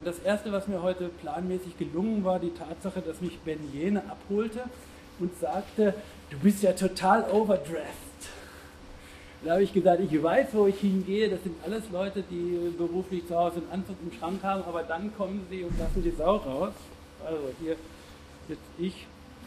Das erste, was mir heute planmäßig gelungen war, die Tatsache, dass mich Ben Jene abholte und sagte, du bist ja total overdressed. Da habe ich gesagt, ich weiß, wo ich hingehe, das sind alles Leute, die beruflich zu Hause einen Anzug im Schrank haben, aber dann kommen sie und lassen die Sau raus. Also hier sitze ich.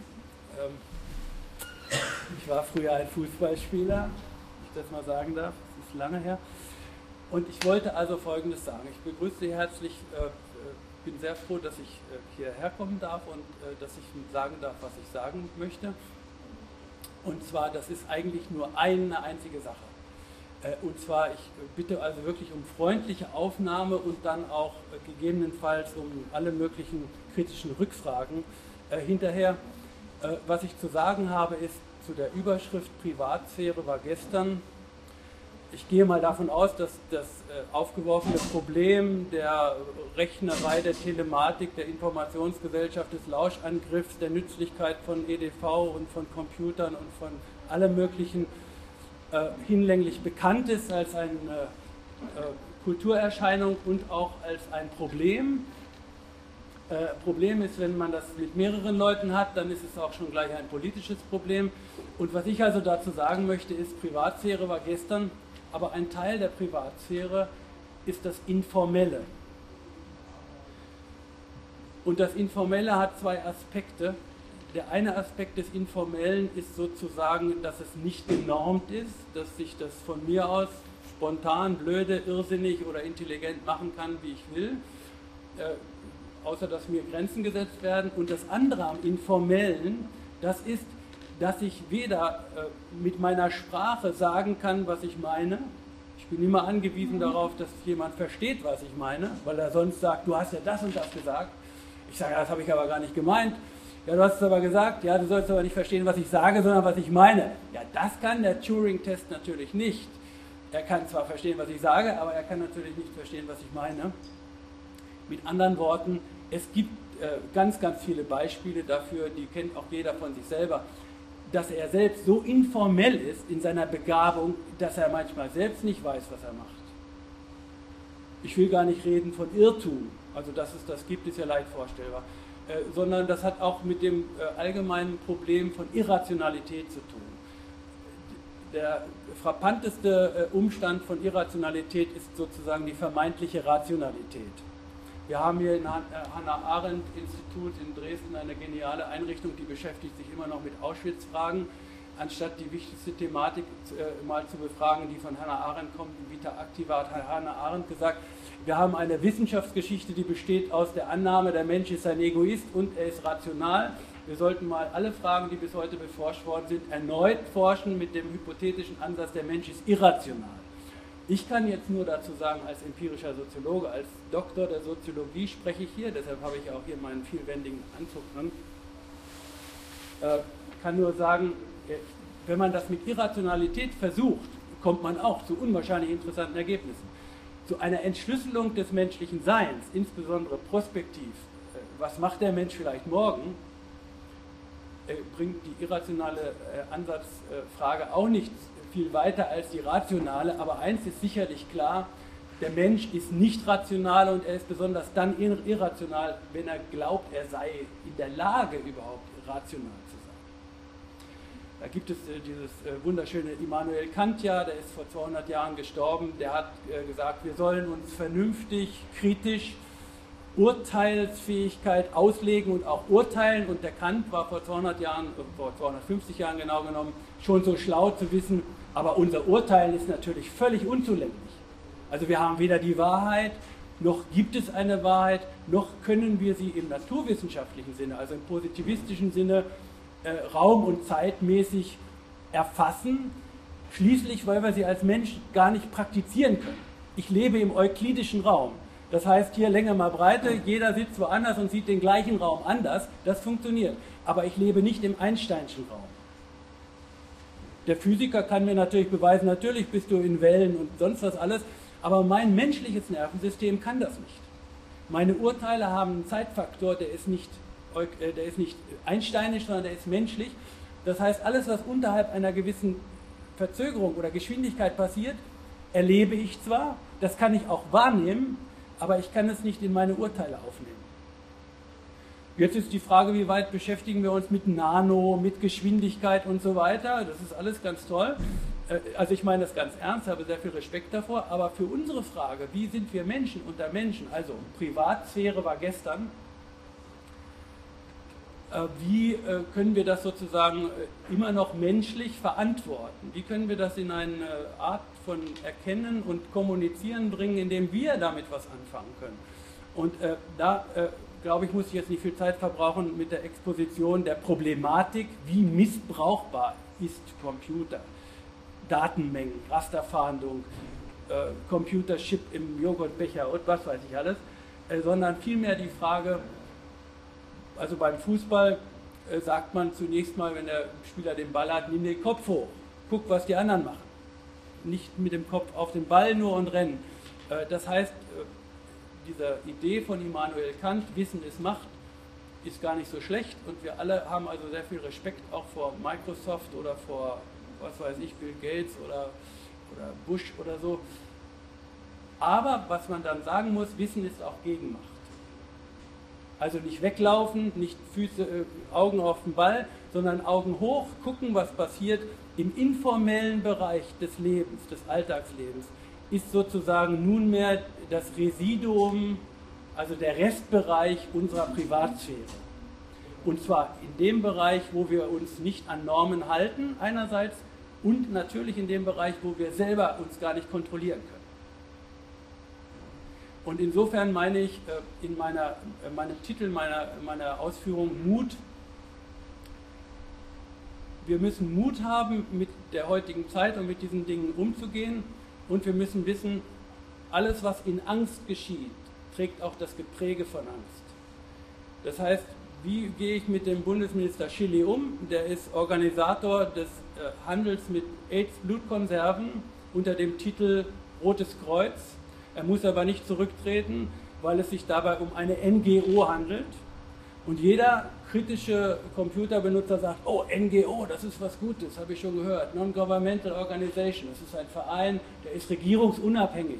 Ich war früher ein Fußballspieler, wenn ich das mal sagen darf, das ist lange her. Und ich wollte also Folgendes sagen. Ich begrüße Sie herzlich, bin sehr froh, dass ich hierher kommen darf und dass ich sagen darf, was ich sagen möchte. Und zwar, das ist eigentlich nur eine einzige Sache. Und zwar, ich bitte also wirklich um freundliche Aufnahme und dann auch gegebenenfalls um alle möglichen kritischen Rückfragen hinterher. Was ich zu sagen habe, ist zu der Überschrift Privatsphäre war gestern. Ich gehe mal davon aus, dass das aufgeworfene Problem der Rechnerei, der Telematik, der Informationsgesellschaft, des Lauschangriffs, der Nützlichkeit von EDV und von Computern und von allem Möglichen hinlänglich bekannt ist als eine Kulturerscheinung und auch als ein Problem. Problem ist, wenn man das mit mehreren Leuten hat, dann ist es auch schon gleich ein politisches Problem. Und was ich also dazu sagen möchte, ist, Privatsphäre war gestern, aber ein Teil der Privatsphäre ist das Informelle. Und das Informelle hat zwei Aspekte. Der eine Aspekt des Informellen ist sozusagen, dass es nicht genormt ist, dass ich das von mir aus spontan, blöde, irrsinnig oder intelligent machen kann, wie ich will, außer dass mir Grenzen gesetzt werden. Und das andere am Informellen, das ist, dass ich weder mit meiner Sprache sagen kann, was ich meine. Ich bin immer angewiesen darauf, dass jemand versteht, was ich meine, weil er sonst sagt, du hast ja das und das gesagt. Ich sage, das habe ich aber gar nicht gemeint. Ja, du hast es aber gesagt. Ja, du sollst aber nicht verstehen, was ich sage, sondern was ich meine. Ja, das kann der Turing-Test natürlich nicht. Er kann zwar verstehen, was ich sage, aber er kann natürlich nicht verstehen, was ich meine. Mit anderen Worten, es gibt ganz, ganz viele Beispiele dafür, die kennt auch jeder von sich selber, dass er selbst so informell ist in seiner Begabung, dass er manchmal selbst nicht weiß, was er macht. Ich will gar nicht reden von Irrtum, also dass es das gibt, ist ja leicht vorstellbar, sondern das hat auch mit dem allgemeinen Problem von Irrationalität zu tun. Der frappanteste Umstand von Irrationalität ist sozusagen die vermeintliche Rationalität. Wir haben hier im Hannah-Arendt-Institut in Dresden eine geniale Einrichtung, die beschäftigt sich immer noch mit Auschwitz-Fragen, anstatt die wichtigste Thematik mal zu befragen, die von Hannah Arendt kommt, die Vita Activa, hat Hannah Arendt gesagt, wir haben eine Wissenschaftsgeschichte, die besteht aus der Annahme, der Mensch ist ein Egoist und er ist rational. Wir sollten mal alle Fragen, die bis heute beforscht worden sind, erneut forschen mit dem hypothetischen Ansatz, der Mensch ist irrational. Ich kann jetzt nur dazu sagen, als empirischer Soziologe, als Doktor der Soziologie spreche ich hier, deshalb habe ich auch hier meinen vielwendigen Anzug an, kann nur sagen, wenn man das mit Irrationalität versucht, kommt man auch zu unwahrscheinlich interessanten Ergebnissen. Zu einer Entschlüsselung des menschlichen Seins, insbesondere prospektiv, was macht der Mensch vielleicht morgen, bringt die irrationale Ansatzfrage auch nicht viel weiter als die rationale, aber eins ist sicherlich klar, der Mensch ist nicht rational und er ist besonders dann irrational, wenn er glaubt, er sei in der Lage, überhaupt rational zu sein. Da gibt es dieses wunderschöne Immanuel Kant, der ist vor 200 Jahren gestorben, der hat gesagt, wir sollen uns vernünftig, kritisch, Urteilsfähigkeit auslegen und auch urteilen, und der Kant war vor 200 Jahren, vor 250 Jahren genau genommen, schon so schlau zu wissen, aber unser Urteilen ist natürlich völlig unzulänglich. Also wir haben weder die Wahrheit, noch gibt es eine Wahrheit, noch können wir sie im naturwissenschaftlichen Sinne, also im positivistischen Sinne, raum- und zeitmäßig erfassen, schließlich, weil wir sie als Mensch gar nicht praktizieren können. Ich lebe im euklidischen Raum. Das heißt, hier Länge mal Breite, jeder sitzt woanders und sieht den gleichen Raum anders, das funktioniert. Aber ich lebe nicht im Einsteinschen Raum. Der Physiker kann mir natürlich beweisen, natürlich bist du in Wellen und sonst was alles, aber mein menschliches Nervensystem kann das nicht. Meine Urteile haben einen Zeitfaktor, der ist nicht einsteinisch, sondern der ist menschlich. Das heißt, alles, was unterhalb einer gewissen Verzögerung oder Geschwindigkeit passiert, erlebe ich zwar, das kann ich auch wahrnehmen, aber ich kann es nicht in meine Urteile aufnehmen. Jetzt ist die Frage, wie weit beschäftigen wir uns mit Nano, mit Geschwindigkeit und so weiter. Das ist alles ganz toll. Also ich meine das ganz ernst, habe sehr viel Respekt davor, aber für unsere Frage, wie sind wir Menschen unter Menschen, also Privatsphäre war gestern, wie können wir das sozusagen immer noch menschlich verantworten? Wie können wir das in eine Art von Erkennen und Kommunizieren bringen, indem wir damit was anfangen können? Und da glaube ich, muss ich jetzt nicht viel Zeit verbrauchen mit der Exposition der Problematik, wie missbrauchbar ist Computer, Datenmengen, Rasterfahndung, Computerchip im Joghurtbecher und was weiß ich alles, sondern vielmehr die Frage, also beim Fußball sagt man zunächst mal, wenn der Spieler den Ball hat, nimm den Kopf hoch, guck, was die anderen machen. Nicht mit dem Kopf auf den Ball nur und rennen. Das heißt, diese Idee von Immanuel Kant, Wissen ist Macht, ist gar nicht so schlecht und wir alle haben also sehr viel Respekt auch vor Microsoft oder vor, was weiß ich, Bill Gates oder Bush oder so. Aber was man dann sagen muss, Wissen ist auch Gegenmacht. Also nicht weglaufen, nicht Füße, Augen auf den Ball, sondern Augen hoch, gucken, was passiert im informellen Bereich des Lebens, des Alltagslebens. Ist sozusagen nunmehr das Residuum, also der Restbereich unserer Privatsphäre. Und zwar in dem Bereich, wo wir uns nicht an Normen halten, einerseits, und natürlich in dem Bereich, wo wir selber uns gar nicht kontrollieren können. Und insofern meine ich in meinem Titel meiner Ausführung Mut. Wir müssen Mut haben, mit der heutigen Zeit und mit diesen Dingen umzugehen. Und wir müssen wissen, alles, was in Angst geschieht, trägt auch das Gepräge von Angst. Das heißt, wie gehe ich mit dem Bundesminister Schilly um? Der ist Organisator des Handels mit AIDS-Blutkonserven unter dem Titel Rotes Kreuz. Er muss aber nicht zurücktreten, weil es sich dabei um eine NGO handelt. Und jeder kritische Computerbenutzer sagt, oh, NGO, das ist was Gutes, habe ich schon gehört. Non-Governmental Organization, das ist ein Verein, der ist regierungsunabhängig.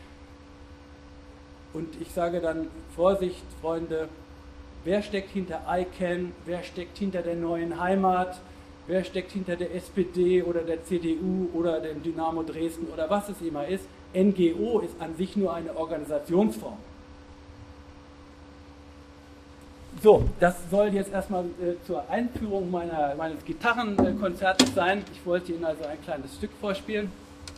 Und ich sage dann, Vorsicht, Freunde, wer steckt hinter ICANN, wer steckt hinter der Neuen Heimat, wer steckt hinter der SPD oder der CDU oder dem Dynamo Dresden oder was es immer ist. NGO ist an sich nur eine Organisationsform. So, das soll jetzt erstmal zur Einführung meines Gitarrenkonzertes sein. Ich wollte Ihnen also ein kleines Stück vorspielen.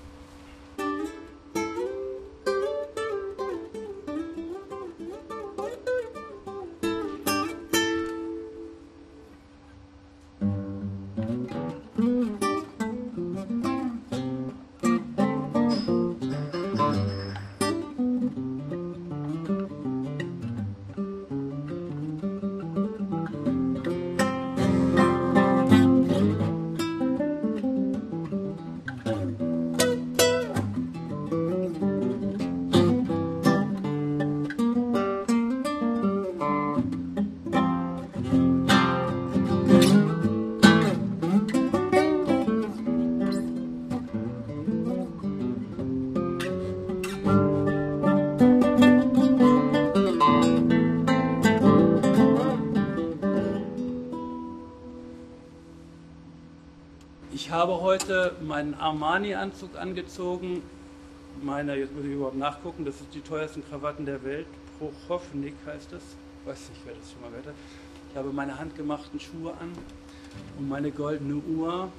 Ich habe heute meinen Armani-Anzug angezogen. Jetzt muss ich überhaupt nachgucken, das ist die teuersten Krawatten der Welt. Prochownik heißt das. Ich weiß nicht, wer das schon mal gehört hat. Ich habe meine handgemachten Schuhe an und meine goldene Uhr,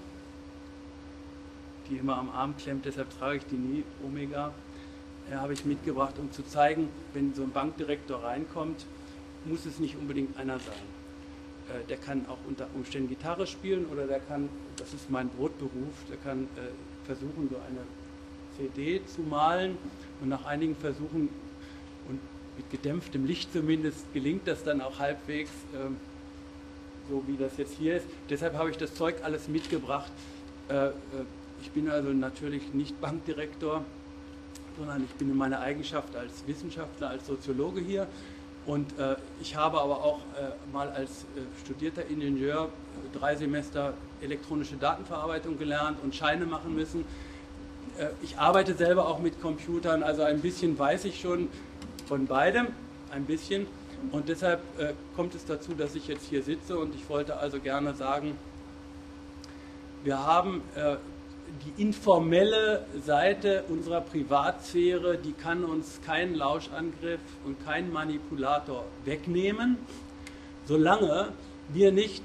die immer am Arm klemmt, deshalb trage ich die nie, Omega, habe ich mitgebracht, um zu zeigen, wenn so ein Bankdirektor reinkommt, muss es nicht unbedingt einer sein. Der kann auch unter Umständen Gitarre spielen oder der kann, das ist mein Brotberuf, der kann versuchen, so eine CD zu malen und nach einigen Versuchen und mit gedämpftem Licht zumindest gelingt das dann auch halbwegs, so wie das jetzt hier ist. Deshalb habe ich das Zeug alles mitgebracht. Ich bin also natürlich nicht Bankdirektor, sondern ich bin in meiner Eigenschaft als Wissenschaftler, als Soziologe hier. Und ich habe aber auch mal als studierter Ingenieur 3 Semester elektronische Datenverarbeitung gelernt und Scheine machen müssen. Ich arbeite selber auch mit Computern, also ein bisschen weiß ich schon. von beidem ein bisschen. Und deshalb kommt es dazu, dass ich jetzt hier sitze, und ich wollte also gerne sagen, wir haben die informelle Seite unserer Privatsphäre, die kann uns kein Lauschangriff und kein Manipulator wegnehmen, solange wir nicht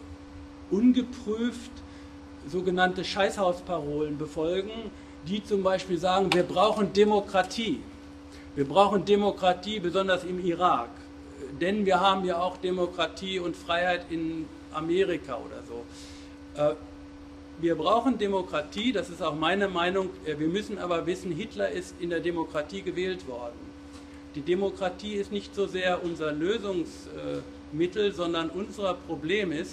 ungeprüft sogenannte Scheißhausparolen befolgen, die zum Beispiel sagen, wir brauchen Demokratie. Wir brauchen Demokratie, besonders im Irak. Denn wir haben ja auch Demokratie und Freiheit in Amerika oder so. Wir brauchen Demokratie, das ist auch meine Meinung. Wir müssen aber wissen, Hitler ist in der Demokratie gewählt worden. Die Demokratie ist nicht so sehr unser Lösungsmittel, sondern unser Problem ist,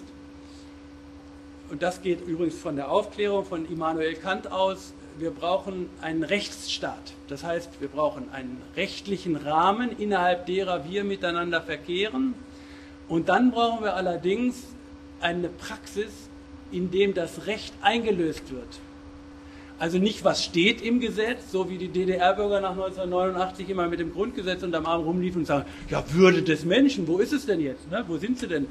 und das geht übrigens von der Aufklärung von Immanuel Kant aus, wir brauchen einen Rechtsstaat. Das heißt, wir brauchen einen rechtlichen Rahmen, innerhalb derer wir miteinander verkehren. Und dann brauchen wir allerdings eine Praxis, in dem das Recht eingelöst wird. Also nicht, was steht im Gesetz, so wie die DDR-Bürger nach 1989 immer mit dem Grundgesetz unterm Arm rumliefen und sagen, ja, Würde des Menschen, wo ist es denn jetzt? Ne? Wo sind sie denn?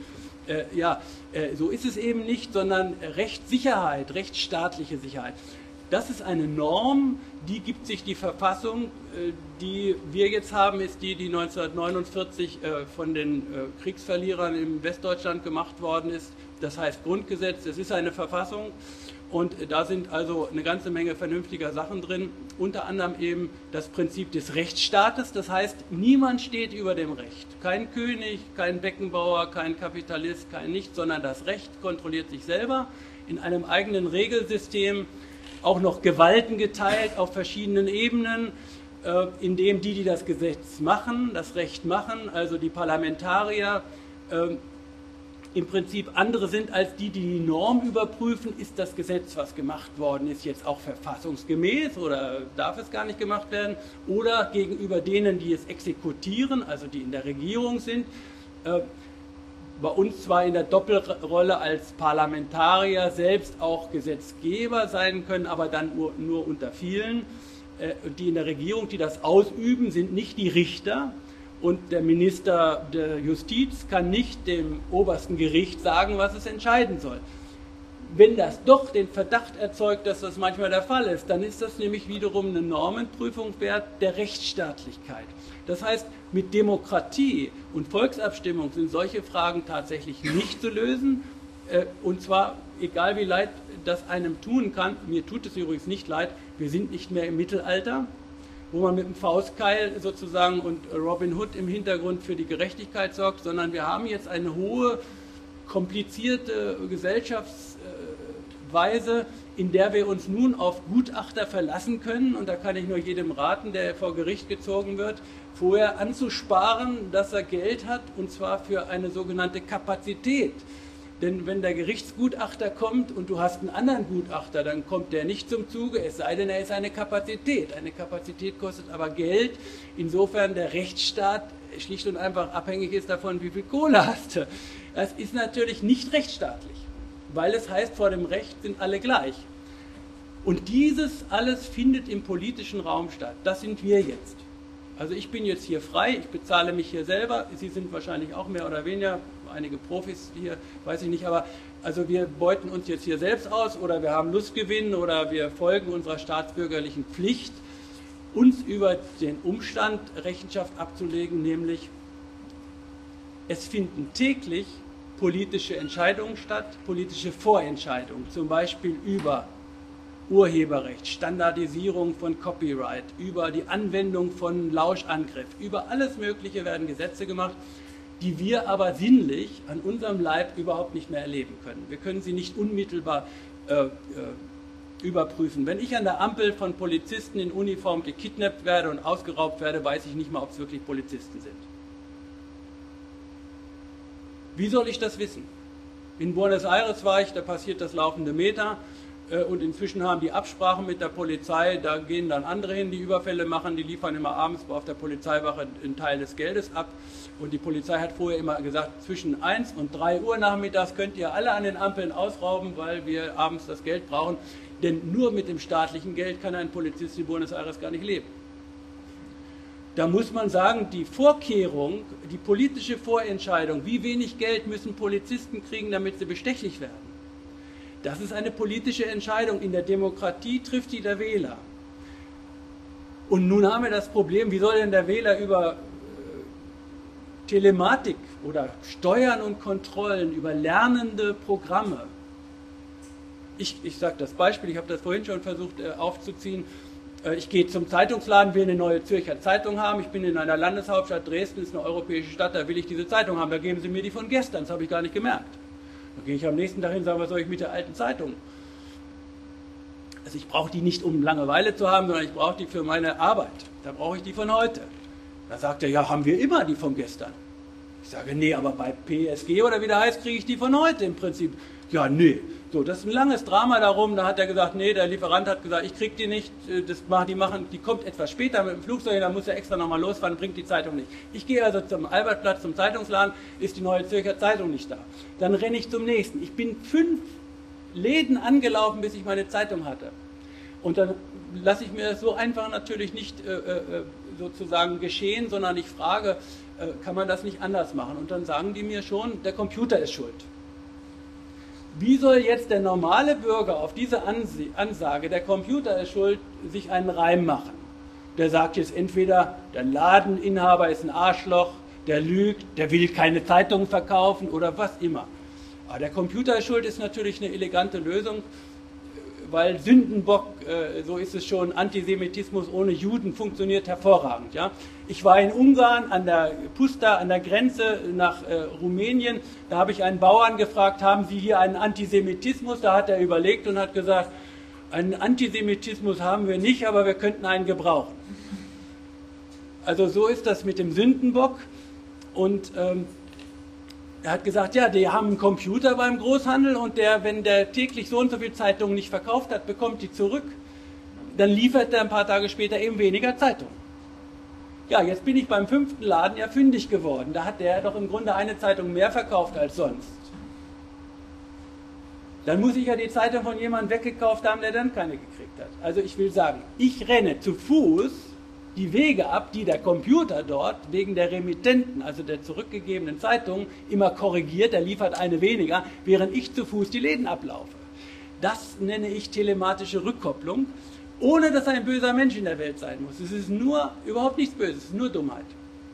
So ist es eben nicht, sondern Rechtssicherheit, rechtsstaatliche Sicherheit. Das ist eine Norm, die gibt sich die Verfassung, die wir jetzt haben, ist die 1949 von den Kriegsverlierern im Westdeutschland gemacht worden ist. Das heißt Grundgesetz, es ist eine Verfassung, und da sind also eine ganze Menge vernünftiger Sachen drin, unter anderem eben das Prinzip des Rechtsstaates, das heißt, niemand steht über dem Recht. Kein König, kein Beckenbauer, kein Kapitalist, kein Nichts, sondern das Recht kontrolliert sich selber in einem eigenen Regelsystem, auch noch Gewalten geteilt auf verschiedenen Ebenen, in dem die das Gesetz machen, das Recht machen, also die Parlamentarier, im Prinzip andere sind als die die Norm überprüfen, ist das Gesetz, was gemacht worden ist, jetzt auch verfassungsgemäß oder darf es gar nicht gemacht werden, oder gegenüber denen, die es exekutieren, also die in der Regierung sind, bei uns zwar in der Doppelrolle als Parlamentarier selbst auch Gesetzgeber sein können, aber dann nur unter vielen. Die in der Regierung, die das ausüben, sind nicht die Richter, und der Minister der Justiz kann nicht dem obersten Gericht sagen, was es entscheiden soll. Wenn das doch den Verdacht erzeugt, dass das manchmal der Fall ist, dann ist das nämlich wiederum eine Normenprüfung wert der Rechtsstaatlichkeit. Das heißt, mit Demokratie und Volksabstimmung sind solche Fragen tatsächlich nicht zu lösen, und zwar egal wie leid das einem tun kann. Mir tut es übrigens nicht leid, wir sind nicht mehr im Mittelalter, wo man mit dem Faustkeil sozusagen und Robin Hood im Hintergrund für die Gerechtigkeit sorgt, sondern wir haben jetzt eine hohe, komplizierte Gesellschaftsweise, in der wir uns nun auf Gutachter verlassen können, und da kann ich nur jedem raten, der vor Gericht gezogen wird, vorher anzusparen, dass er Geld hat, und zwar für eine sogenannte Kapazität. Denn wenn der Gerichtsgutachter kommt und du hast einen anderen Gutachter, dann kommt der nicht zum Zuge, es sei denn, er ist eine Kapazität. Eine Kapazität kostet aber Geld, insofern der Rechtsstaat schlicht und einfach abhängig ist davon, wie viel Kohle hast du. Das ist natürlich nicht rechtsstaatlich, weil es heißt, vor dem Recht sind alle gleich. Und dieses alles findet im politischen Raum statt. Das sind wir jetzt. Also ich bin jetzt hier frei, ich bezahle mich hier selber, Sie sind wahrscheinlich auch mehr oder weniger, einige Profis hier, weiß ich nicht, aber also wir beuten uns jetzt hier selbst aus, oder wir haben Lustgewinn, oder wir folgen unserer staatsbürgerlichen Pflicht, uns über den Umstand Rechenschaft abzulegen, nämlich es finden täglich politische Entscheidungen statt, politische Vorentscheidungen, zum Beispiel über Urheberrecht, Standardisierung von Copyright, über die Anwendung von Lauschangriff, über alles Mögliche werden Gesetze gemacht, die wir aber sinnlich an unserem Leib überhaupt nicht mehr erleben können. Wir können sie nicht unmittelbar überprüfen. Wenn ich an der Ampel von Polizisten in Uniform gekidnappt werde und ausgeraubt werde, weiß ich nicht mal, ob es wirklich Polizisten sind. Wie soll ich das wissen? In Buenos Aires war ich, da passiert das laufende Meter. Und inzwischen haben die Absprachen mit der Polizei, da gehen dann andere hin, die Überfälle machen, die liefern immer abends auf der Polizeiwache einen Teil des Geldes ab. Und die Polizei hat vorher immer gesagt, zwischen 1 und 3 Uhr nachmittags könnt ihr alle an den Ampeln ausrauben, weil wir abends das Geld brauchen. Denn nur mit dem staatlichen Geld kann ein Polizist in Buenos Aires gar nicht leben. Da muss man sagen, die Vorkehrung, die politische Vorentscheidung, wie wenig Geld müssen Polizisten kriegen, damit sie bestechlich werden, das ist eine politische Entscheidung. In der Demokratie trifft die der Wähler. Und nun haben wir das Problem, wie soll denn der Wähler über Telematik oder Steuern und Kontrollen, über lernende Programme. Ich sage das Beispiel, ich habe das vorhin schon versucht aufzuziehen. Ich gehe zum Zeitungsladen, will eine neue Zürcher Zeitung haben. Ich bin in einer Landeshauptstadt, Dresden ist eine europäische Stadt, da will ich diese Zeitung haben. Da geben Sie mir die von gestern, das habe ich gar nicht gemerkt. Da gehe ich am nächsten Tag hin und sage, was soll ich mit der alten Zeitung? Also ich brauche die nicht, um Langeweile zu haben, sondern ich brauche die für meine Arbeit. Da brauche ich die von heute. Da sagt er, ja, haben wir immer die von gestern. Ich sage, nee, aber bei PSG oder wie der heißt, kriege ich die von heute im Prinzip. Ja, nee. So, das ist ein langes Drama darum. Da hat er gesagt, nee, der Lieferant hat gesagt, ich kriege die nicht. Die kommt etwas später mit dem Flugzeug, dann muss er extra nochmal losfahren, bringt die Zeitung nicht. Ich gehe also zum Albertplatz, zum Zeitungsladen, ist die Neue Zürcher Zeitung nicht da. Dann renne ich zum nächsten. Ich bin 5 Läden angelaufen, bis ich meine Zeitung hatte. Und dann lasse ich mir das so einfach natürlich nicht sozusagen geschehen, sondern ich frage, kann man das nicht anders machen? Und dann sagen die mir schon, der Computer ist schuld. Wie soll jetzt der normale Bürger auf diese Ansage, der Computer ist schuld, sich einen Reim machen? Der sagt jetzt entweder, der Ladeninhaber ist ein Arschloch, der lügt, der will keine Zeitung verkaufen oder was immer. Aber der Computer ist schuld ist natürlich eine elegante Lösung, weil Sündenbock, so ist es schon, Antisemitismus ohne Juden funktioniert hervorragend. Ja? Ich war in Ungarn an der Pusta, an der Grenze nach Rumänien, da habe ich einen Bauern gefragt, haben Sie hier einen Antisemitismus? Da hat er überlegt und hat gesagt, einen Antisemitismus haben wir nicht, aber wir könnten einen gebrauchen. Also so ist das mit dem Sündenbock. Und er hat gesagt, ja, die haben einen Computer beim Großhandel und wenn der täglich so und so viele Zeitungen nicht verkauft hat, bekommt die zurück. Dann liefert er ein paar Tage später eben weniger Zeitungen. Ja, jetzt bin ich beim 5. Laden ja fündig geworden. Da hat der doch im Grunde eine Zeitung mehr verkauft als sonst. Dann muss ich ja die Zeitung von jemandem weggekauft haben, der dann keine gekriegt hat. Also ich will sagen, ich renne zu Fuß die Wege ab, die der Computer dort wegen der Remittenten, also der zurückgegebenen Zeitungen, immer korrigiert, er liefert eine weniger, während ich zu Fuß die Läden ablaufe. Das nenne ich telematische Rückkopplung, ohne dass ein böser Mensch in der Welt sein muss. Es ist nur, überhaupt nichts Böses, es ist nur Dummheit.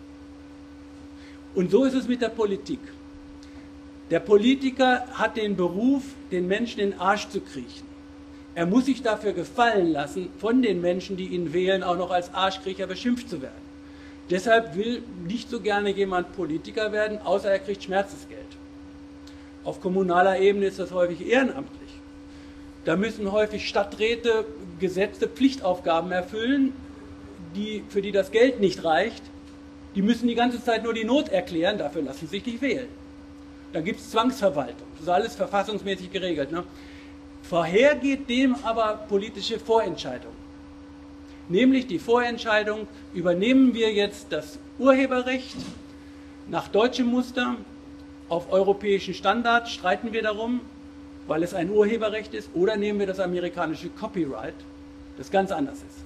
Und so ist es mit der Politik. Der Politiker hat den Beruf, den Menschen in den Arsch zu kriechen. Er muss sich dafür gefallen lassen, von den Menschen, die ihn wählen, auch noch als Arschkriecher beschimpft zu werden. Deshalb will nicht so gerne jemand Politiker werden, außer er kriegt Schmerzensgeld. Auf kommunaler Ebene ist das häufig ehrenamtlich. Da müssen häufig Stadträte Gesetze, Pflichtaufgaben erfüllen, für die das Geld nicht reicht. Die müssen die ganze Zeit nur die Not erklären, dafür lassen sie sich nicht wählen. Dann gibt es Zwangsverwaltung, das ist alles verfassungsmäßig geregelt. Ne? Vorher geht dem aber politische Vorentscheidung. Nämlich die Vorentscheidung, übernehmen wir jetzt das Urheberrecht nach deutschem Muster, auf europäischen Standard, streiten wir darum, weil es ein Urheberrecht ist, oder nehmen wir das amerikanische Copyright, das ganz anders ist.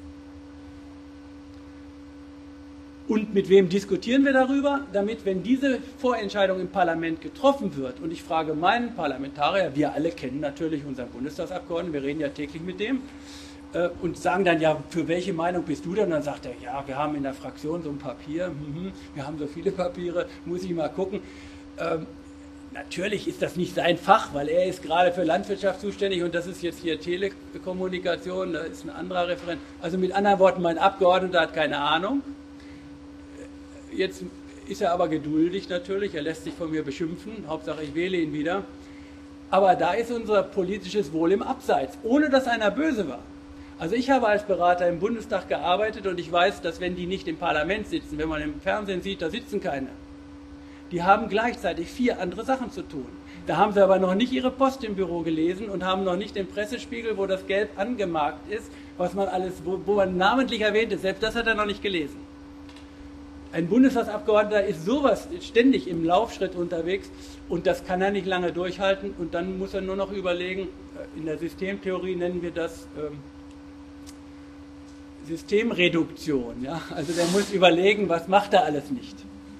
Und mit wem diskutieren wir darüber? Damit, wenn diese Vorentscheidung im Parlament getroffen wird, und ich frage meinen Parlamentarier, wir alle kennen natürlich unseren Bundestagsabgeordneten, wir reden ja täglich mit dem, und sagen dann, ja, für welche Meinung bist du denn? Und dann sagt er, ja, wir haben in der Fraktion so ein Papier, wir haben so viele Papiere, muss ich mal gucken. Natürlich ist das nicht sein Fach, weil er ist gerade für Landwirtschaft zuständig und das ist jetzt hier Telekommunikation, da ist ein anderer Referent. Also mit anderen Worten, mein Abgeordneter hat keine Ahnung. Jetzt ist er aber geduldig natürlich, er lässt sich von mir beschimpfen, Hauptsache ich wähle ihn wieder. Aber da ist unser politisches Wohl im Abseits, ohne dass einer böse war. Also ich habe als Berater im Bundestag gearbeitet und ich weiß, dass wenn die nicht im Parlament sitzen, wenn man im Fernsehen sieht, da sitzen keine. Die haben gleichzeitig 4 andere Sachen zu tun. Da haben sie aber noch nicht ihre Post im Büro gelesen und haben noch nicht den Pressespiegel, wo das gelb angemarkt ist, was man alles, wo man namentlich erwähnt ist, selbst das hat er noch nicht gelesen. Ein Bundestagsabgeordneter ist sowas ständig im Laufschritt unterwegs und das kann er nicht lange durchhalten und dann muss er nur noch überlegen, in der Systemtheorie nennen wir das Systemreduktion. Ja? Also der muss überlegen, was macht er alles nicht.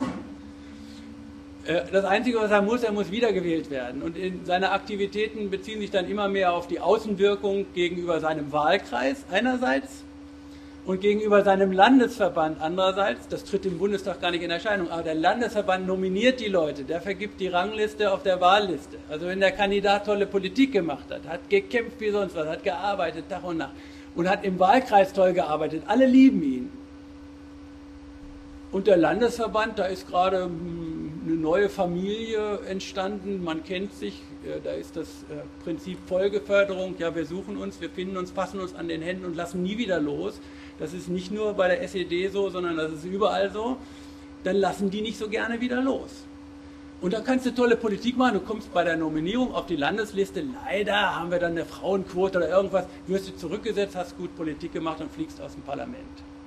Das Einzige, was er muss wiedergewählt werden. Und seine Aktivitäten beziehen sich dann immer mehr auf die Außenwirkung gegenüber seinem Wahlkreis einerseits und gegenüber seinem Landesverband andererseits. Das tritt im Bundestag gar nicht in Erscheinung, aber der Landesverband nominiert die Leute, der vergibt die Rangliste auf der Wahlliste. Also wenn der Kandidat tolle Politik gemacht hat, hat gekämpft wie sonst was, hat gearbeitet Tag und Nacht und hat im Wahlkreis toll gearbeitet, alle lieben ihn. Und der Landesverband, da ist gerade eine neue Familie entstanden, man kennt sich, da ist das Prinzip Folgeförderung, ja wir suchen uns, wir finden uns, fassen uns an den Händen und lassen nie wieder los. Das ist nicht nur bei der SED so, sondern das ist überall so. Dann lassen die nicht so gerne wieder los. Und da kannst du tolle Politik machen, du kommst bei der Nominierung auf die Landesliste, leider haben wir dann eine Frauenquote oder irgendwas, wirst du zurückgesetzt, hast gut Politik gemacht und fliegst aus dem Parlament.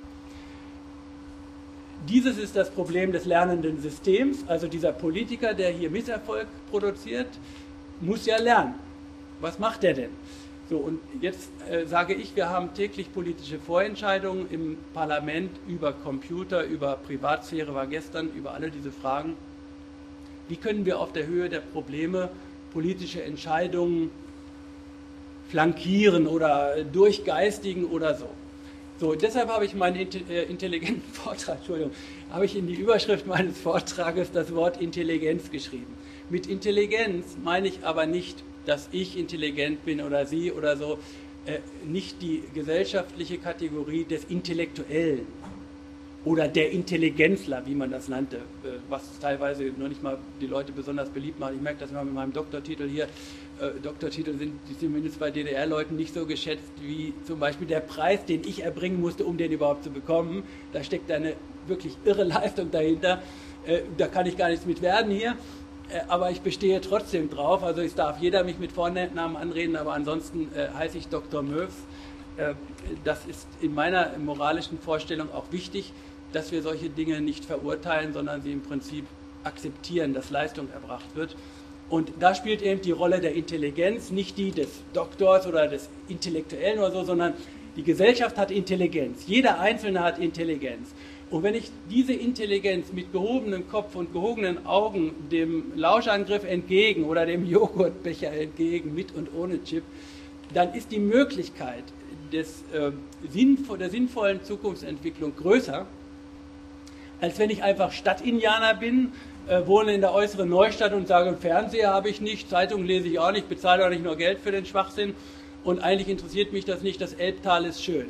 Dieses ist das Problem des lernenden Systems, also dieser Politiker, der hier Misserfolg produziert, muss ja lernen. Was macht er denn? So, und jetzt sage ich, wir haben täglich politische Vorentscheidungen im Parlament über Computer, über Privatsphäre war gestern, über alle diese Fragen. Wie können wir auf der Höhe der Probleme politische Entscheidungen flankieren oder durchgeistigen oder so? So, deshalb habe ich meinen intelligenten Vortrag, habe ich in die Überschrift meines Vortrages das Wort Intelligenz geschrieben. Mit Intelligenz meine ich aber nicht, dass ich intelligent bin oder Sie oder so, nicht die gesellschaftliche Kategorie des Intellektuellen oder der Intelligenzler, wie man das nannte, was teilweise noch nicht mal die Leute besonders beliebt macht. Ich merke das immer mit meinem Doktortitel hier. Doktortitel sind zumindest bei DDR-Leuten nicht so geschätzt wie zum Beispiel der Preis, den ich erbringen musste, um den überhaupt zu bekommen. Da steckt eine wirklich irre Leistung dahinter. Da kann ich gar nichts mit werden hier. Aber ich bestehe trotzdem drauf, also es darf jeder mich mit Vornamen anreden, aber ansonsten heiße ich Dr. Möws. Das ist in meiner moralischen Vorstellung auch wichtig, dass wir solche Dinge nicht verurteilen, sondern sie im Prinzip akzeptieren, dass Leistung erbracht wird. Und da spielt eben die Rolle der Intelligenz, nicht die des Doktors oder des Intellektuellen oder so, sondern die Gesellschaft hat Intelligenz, jeder Einzelne hat Intelligenz. Und wenn ich diese Intelligenz mit gehobenem Kopf und gehobenen Augen dem Lauschangriff entgegen oder dem Joghurtbecher entgegen, mit und ohne Chip, dann ist die Möglichkeit der sinnvollen Zukunftsentwicklung größer, als wenn ich einfach Stadtindianer bin, wohne in der äußeren Neustadt und sage, Fernseher habe ich nicht, Zeitung lese ich auch nicht, bezahle auch nicht nur Geld für den Schwachsinn und eigentlich interessiert mich das nicht, das Elbtal ist schön.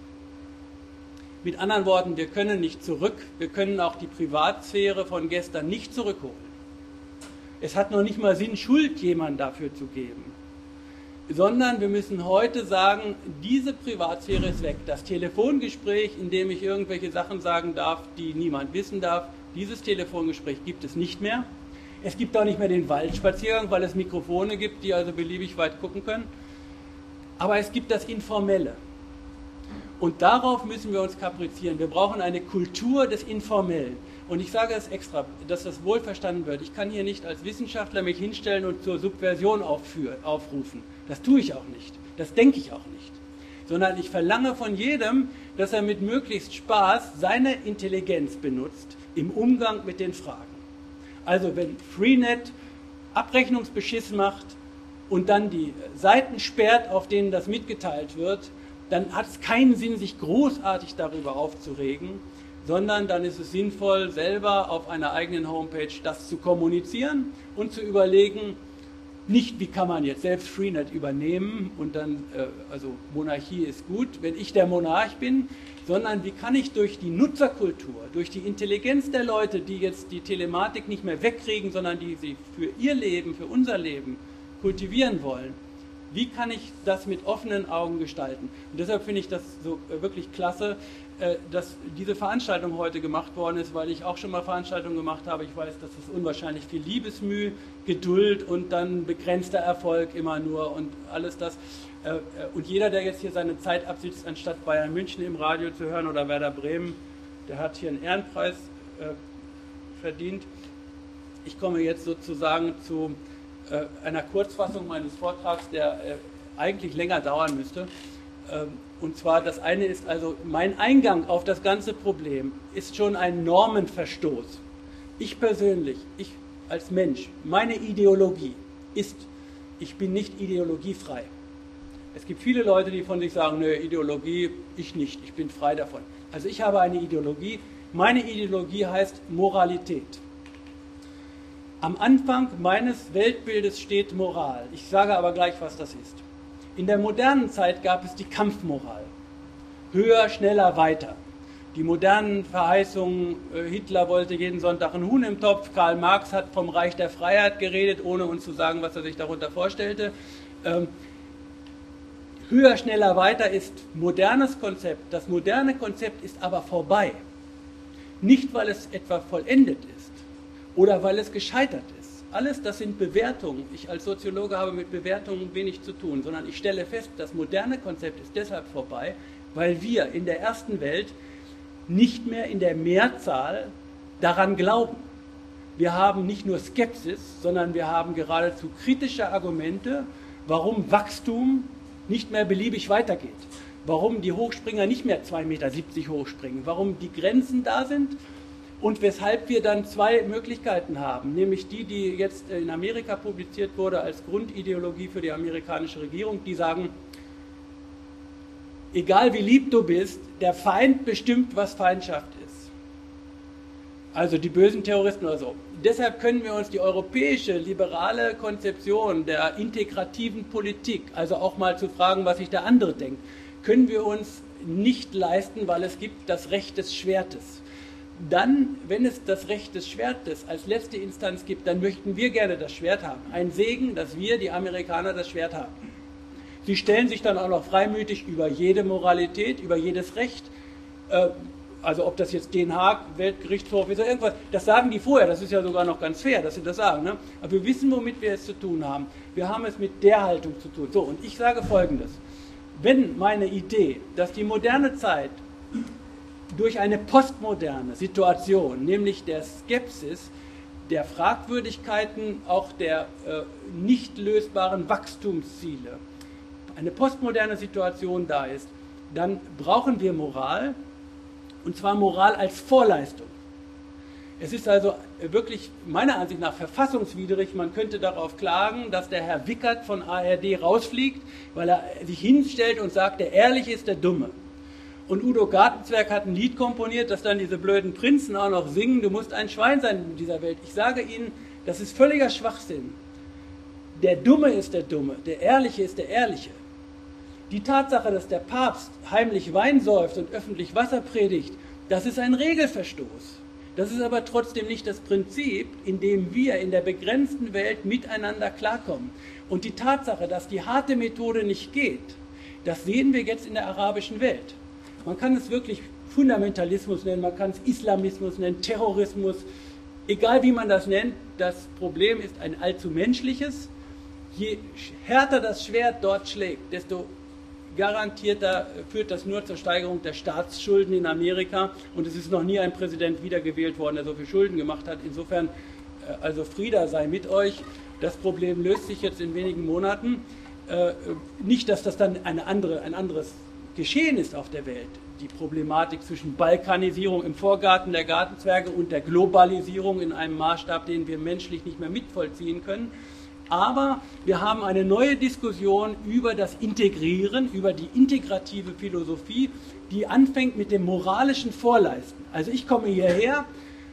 Mit anderen Worten, wir können nicht zurück, wir können auch die Privatsphäre von gestern nicht zurückholen. Es hat noch nicht mal Sinn, Schuld jemand dafür zu geben, sondern wir müssen heute sagen, diese Privatsphäre ist weg. Das Telefongespräch, in dem ich irgendwelche Sachen sagen darf, die niemand wissen darf, dieses Telefongespräch gibt es nicht mehr. Es gibt auch nicht mehr den Waldspaziergang, weil es Mikrofone gibt, die also beliebig weit gucken können. Aber es gibt das Informelle. Und darauf müssen wir uns kaprizieren. Wir brauchen eine Kultur des Informellen. Und ich sage es extra, dass das wohl verstanden wird. Ich kann hier nicht als Wissenschaftler mich hinstellen und zur Subversion aufrufen. Das tue ich auch nicht. Das denke ich auch nicht. Sondern ich verlange von jedem, dass er mit möglichst Spaß seine Intelligenz benutzt im Umgang mit den Fragen. Also wenn Freenet Abrechnungsbeschiss macht und dann die Seiten sperrt, auf denen das mitgeteilt wird, dann hat es keinen Sinn, sich großartig darüber aufzuregen, sondern dann ist es sinnvoll, selber auf einer eigenen Homepage das zu kommunizieren und zu überlegen, nicht wie kann man jetzt selbst Freenet übernehmen und dann, also Monarchie ist gut, wenn ich der Monarch bin, sondern wie kann ich durch die Nutzerkultur, durch die Intelligenz der Leute, die jetzt die Telematik nicht mehr wegkriegen, sondern die sie für ihr Leben, für unser Leben kultivieren wollen, wie kann ich das mit offenen Augen gestalten? Und deshalb finde ich das so wirklich klasse, dass diese Veranstaltung heute gemacht worden ist, weil ich auch schon mal Veranstaltungen gemacht habe. Ich weiß, dass es unwahrscheinlich viel Liebesmüh, Geduld und dann begrenzter Erfolg immer nur und alles das. Und jeder, der jetzt hier seine Zeit absitzt, anstatt Bayern München im Radio zu hören oder Werder Bremen, der hat hier einen Ehrenpreis verdient. Ich komme jetzt sozusagen zu einer Kurzfassung meines Vortrags, der eigentlich länger dauern müsste. Und zwar das eine ist also, mein Eingang auf das ganze Problem ist schon ein Normenverstoß. Ich persönlich, ich als Mensch, meine Ideologie ist, ich bin nicht ideologiefrei. Es gibt viele Leute, die von sich sagen, nö, Ideologie, ich nicht, ich bin frei davon. Also ich habe eine Ideologie, meine Ideologie heißt Moralität. Am Anfang meines Weltbildes steht Moral. Ich sage aber gleich, was das ist. In der modernen Zeit gab es die Kampfmoral. Höher, schneller, weiter. Die modernen Verheißungen, Hitler wollte jeden Sonntag einen Huhn im Topf, Karl Marx hat vom Reich der Freiheit geredet, ohne uns zu sagen, was er sich darunter vorstellte. Höher, schneller, weiter ist modernes Konzept. Das moderne Konzept ist aber vorbei. Nicht, weil es etwa vollendet ist oder weil es gescheitert ist. Alles das sind Bewertungen. Ich als Soziologe habe mit Bewertungen wenig zu tun, sondern ich stelle fest, das moderne Konzept ist deshalb vorbei, weil wir in der ersten Welt nicht mehr in der Mehrzahl daran glauben. Wir haben nicht nur Skepsis, sondern wir haben geradezu kritische Argumente, warum Wachstum nicht mehr beliebig weitergeht, warum die Hochspringer nicht mehr 2,70 Meter hochspringen, warum die Grenzen da sind und weshalb wir dann zwei Möglichkeiten haben, nämlich die jetzt in Amerika publiziert wurde als Grundideologie für die amerikanische Regierung, die sagen, egal wie lieb du bist, der Feind bestimmt, was Feindschaft ist. Also die bösen Terroristen oder so. Deshalb können wir uns die europäische liberale Konzeption der integrativen Politik, also auch mal zu fragen, was sich der andere denkt, können wir uns nicht leisten, weil es gibt das Recht des Schwertes. Dann, wenn es das Recht des Schwertes als letzte Instanz gibt, dann möchten wir gerne das Schwert haben. Ein Segen, dass wir, die Amerikaner, das Schwert haben. Sie stellen sich dann auch noch freimütig über jede Moralität, über jedes Recht, also ob das jetzt Den Haag, Weltgerichtshof ist oder irgendwas, das sagen die vorher, das ist ja sogar noch ganz fair, dass sie das sagen. Ne? Aber wir wissen, womit wir es zu tun haben. Wir haben es mit der Haltung zu tun. So, und ich sage Folgendes. Wenn meine Idee, dass die moderne Zeit durch eine postmoderne Situation, nämlich der Skepsis, der Fragwürdigkeiten, auch der nicht lösbaren Wachstumsziele, eine postmoderne Situation da ist, dann brauchen wir Moral, und zwar Moral als Vorleistung. Es ist also wirklich meiner Ansicht nach verfassungswidrig, man könnte darauf klagen, dass der Herr Wickert von ARD rausfliegt, weil er sich hinstellt und sagt, der Ehrliche ist der Dumme. Und Udo Gartenzwerg hat ein Lied komponiert, das dann diese blöden Prinzen auch noch singen, du musst ein Schwein sein in dieser Welt. Ich sage Ihnen, das ist völliger Schwachsinn. Der Dumme ist der Dumme, der Ehrliche ist der Ehrliche. Die Tatsache, dass der Papst heimlich Wein säuft und öffentlich Wasser predigt, das ist ein Regelverstoß. Das ist aber trotzdem nicht das Prinzip, in dem wir in der begrenzten Welt miteinander klarkommen. Und die Tatsache, dass die harte Methode nicht geht, das sehen wir jetzt in der arabischen Welt. Man kann es wirklich Fundamentalismus nennen, man kann es Islamismus nennen, Terrorismus, egal wie man das nennt, das Problem ist ein allzu menschliches. Je härter das Schwert dort schlägt, desto garantierter führt das nur zur Steigerung der Staatsschulden in Amerika. Und es ist noch nie ein Präsident wiedergewählt worden, der so viel Schulden gemacht hat. Insofern, also Frieda sei mit euch. Das Problem löst sich jetzt in wenigen Monaten. Nicht, dass das dann ein anderes Geschehen ist auf der Welt. Die Problematik zwischen Balkanisierung im Vorgarten der Gartenzwerge und der Globalisierung in einem Maßstab, den wir menschlich nicht mehr mitvollziehen können. Aber wir haben eine neue Diskussion über das Integrieren, über die integrative Philosophie, die anfängt mit dem moralischen Vorleisten. Also ich komme hierher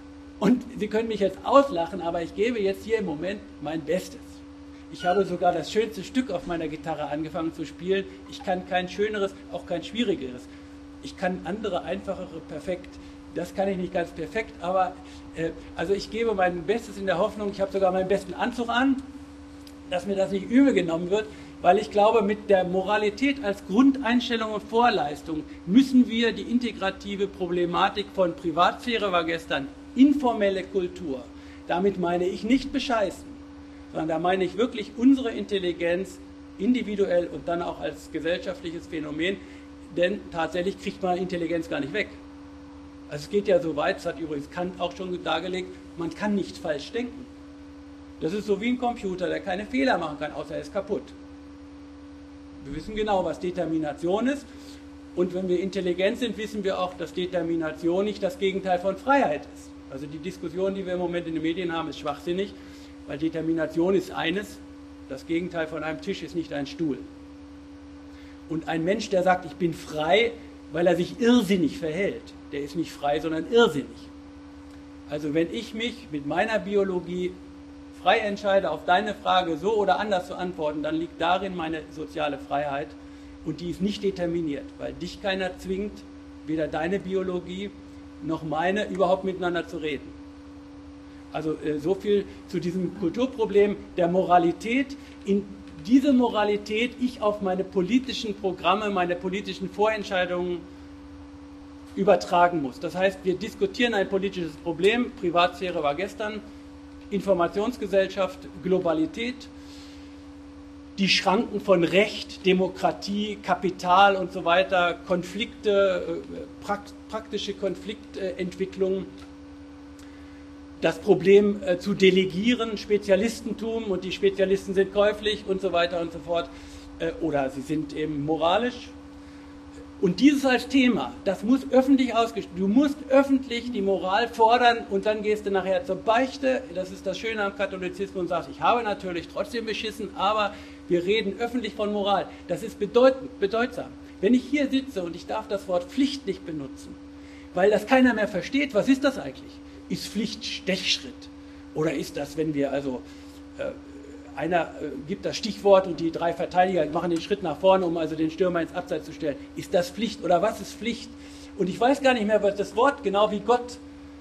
und Sie können mich jetzt auslachen, aber ich gebe jetzt hier im Moment mein Bestes. Ich habe sogar das schönste Stück auf meiner Gitarre angefangen zu spielen. Ich kann kein schöneres, auch kein schwierigeres. Ich kann andere, einfachere perfekt. Das kann ich nicht ganz perfekt, aber also ich gebe mein Bestes in der Hoffnung, ich habe sogar meinen besten Anzug an, dass mir das nicht übel genommen wird, weil ich glaube, mit der Moralität als Grundeinstellung und Vorleistung müssen wir die integrative Problematik von Privatsphäre war gestern informelle Kultur. Damit meine ich nicht bescheißen, sondern da meine ich wirklich unsere Intelligenz individuell und dann auch als gesellschaftliches Phänomen, denn tatsächlich kriegt man Intelligenz gar nicht weg. Also es geht ja so weit, das hat übrigens Kant auch schon dargelegt, man kann nicht falsch denken. Das ist so wie ein Computer, der keine Fehler machen kann, außer er ist kaputt. Wir wissen genau, was Determination ist. Und wenn wir intelligent sind, wissen wir auch, dass Determination nicht das Gegenteil von Freiheit ist. Also die Diskussion, die wir im Moment in den Medien haben, ist schwachsinnig, weil Determination ist eines, das Gegenteil von einem Tisch ist nicht ein Stuhl. Und ein Mensch, der sagt, ich bin frei, weil er sich irrsinnig verhält, der ist nicht frei, sondern irrsinnig. Also wenn ich mich mit meiner Biologie frei entscheide, auf deine Frage so oder anders zu antworten, dann liegt darin meine soziale Freiheit und die ist nicht determiniert, weil dich keiner zwingt, weder deine Biologie noch meine, überhaupt miteinander zu reden. Also so viel zu diesem Kulturproblem der Moralität. In diese Moralität ich auf meine politischen Programme, meine politischen Vorentscheidungen übertragen muss. Das heißt, wir diskutieren ein politisches Problem, Privatsphäre war gestern, Informationsgesellschaft, Globalität, die Schranken von Recht, Demokratie, Kapital und so weiter, Konflikte, praktische Konfliktentwicklung, das Problem zu delegieren, Spezialistentum und die Spezialisten sind käuflich und so weiter und so fort, oder sie sind eben moralisch. Und dieses als Thema, das muss öffentlich ausgestellt werden. Du musst öffentlich die Moral fordern und dann gehst du nachher zur Beichte. Das ist das Schöne am Katholizismus und sagst, ich habe natürlich trotzdem beschissen, aber wir reden öffentlich von Moral. Das ist bedeutsam. Wenn ich hier sitze und ich darf das Wort Pflicht nicht benutzen, weil das keiner mehr versteht, was ist das eigentlich? Ist Pflicht Stechschritt? Oder ist das, wenn wir also... einer gibt das Stichwort und die drei Verteidiger machen den Schritt nach vorne, um also den Stürmer ins Abseits zu stellen. Ist das Pflicht oder was ist Pflicht? Und ich weiß gar nicht mehr, was das Wort, genau wie Gott,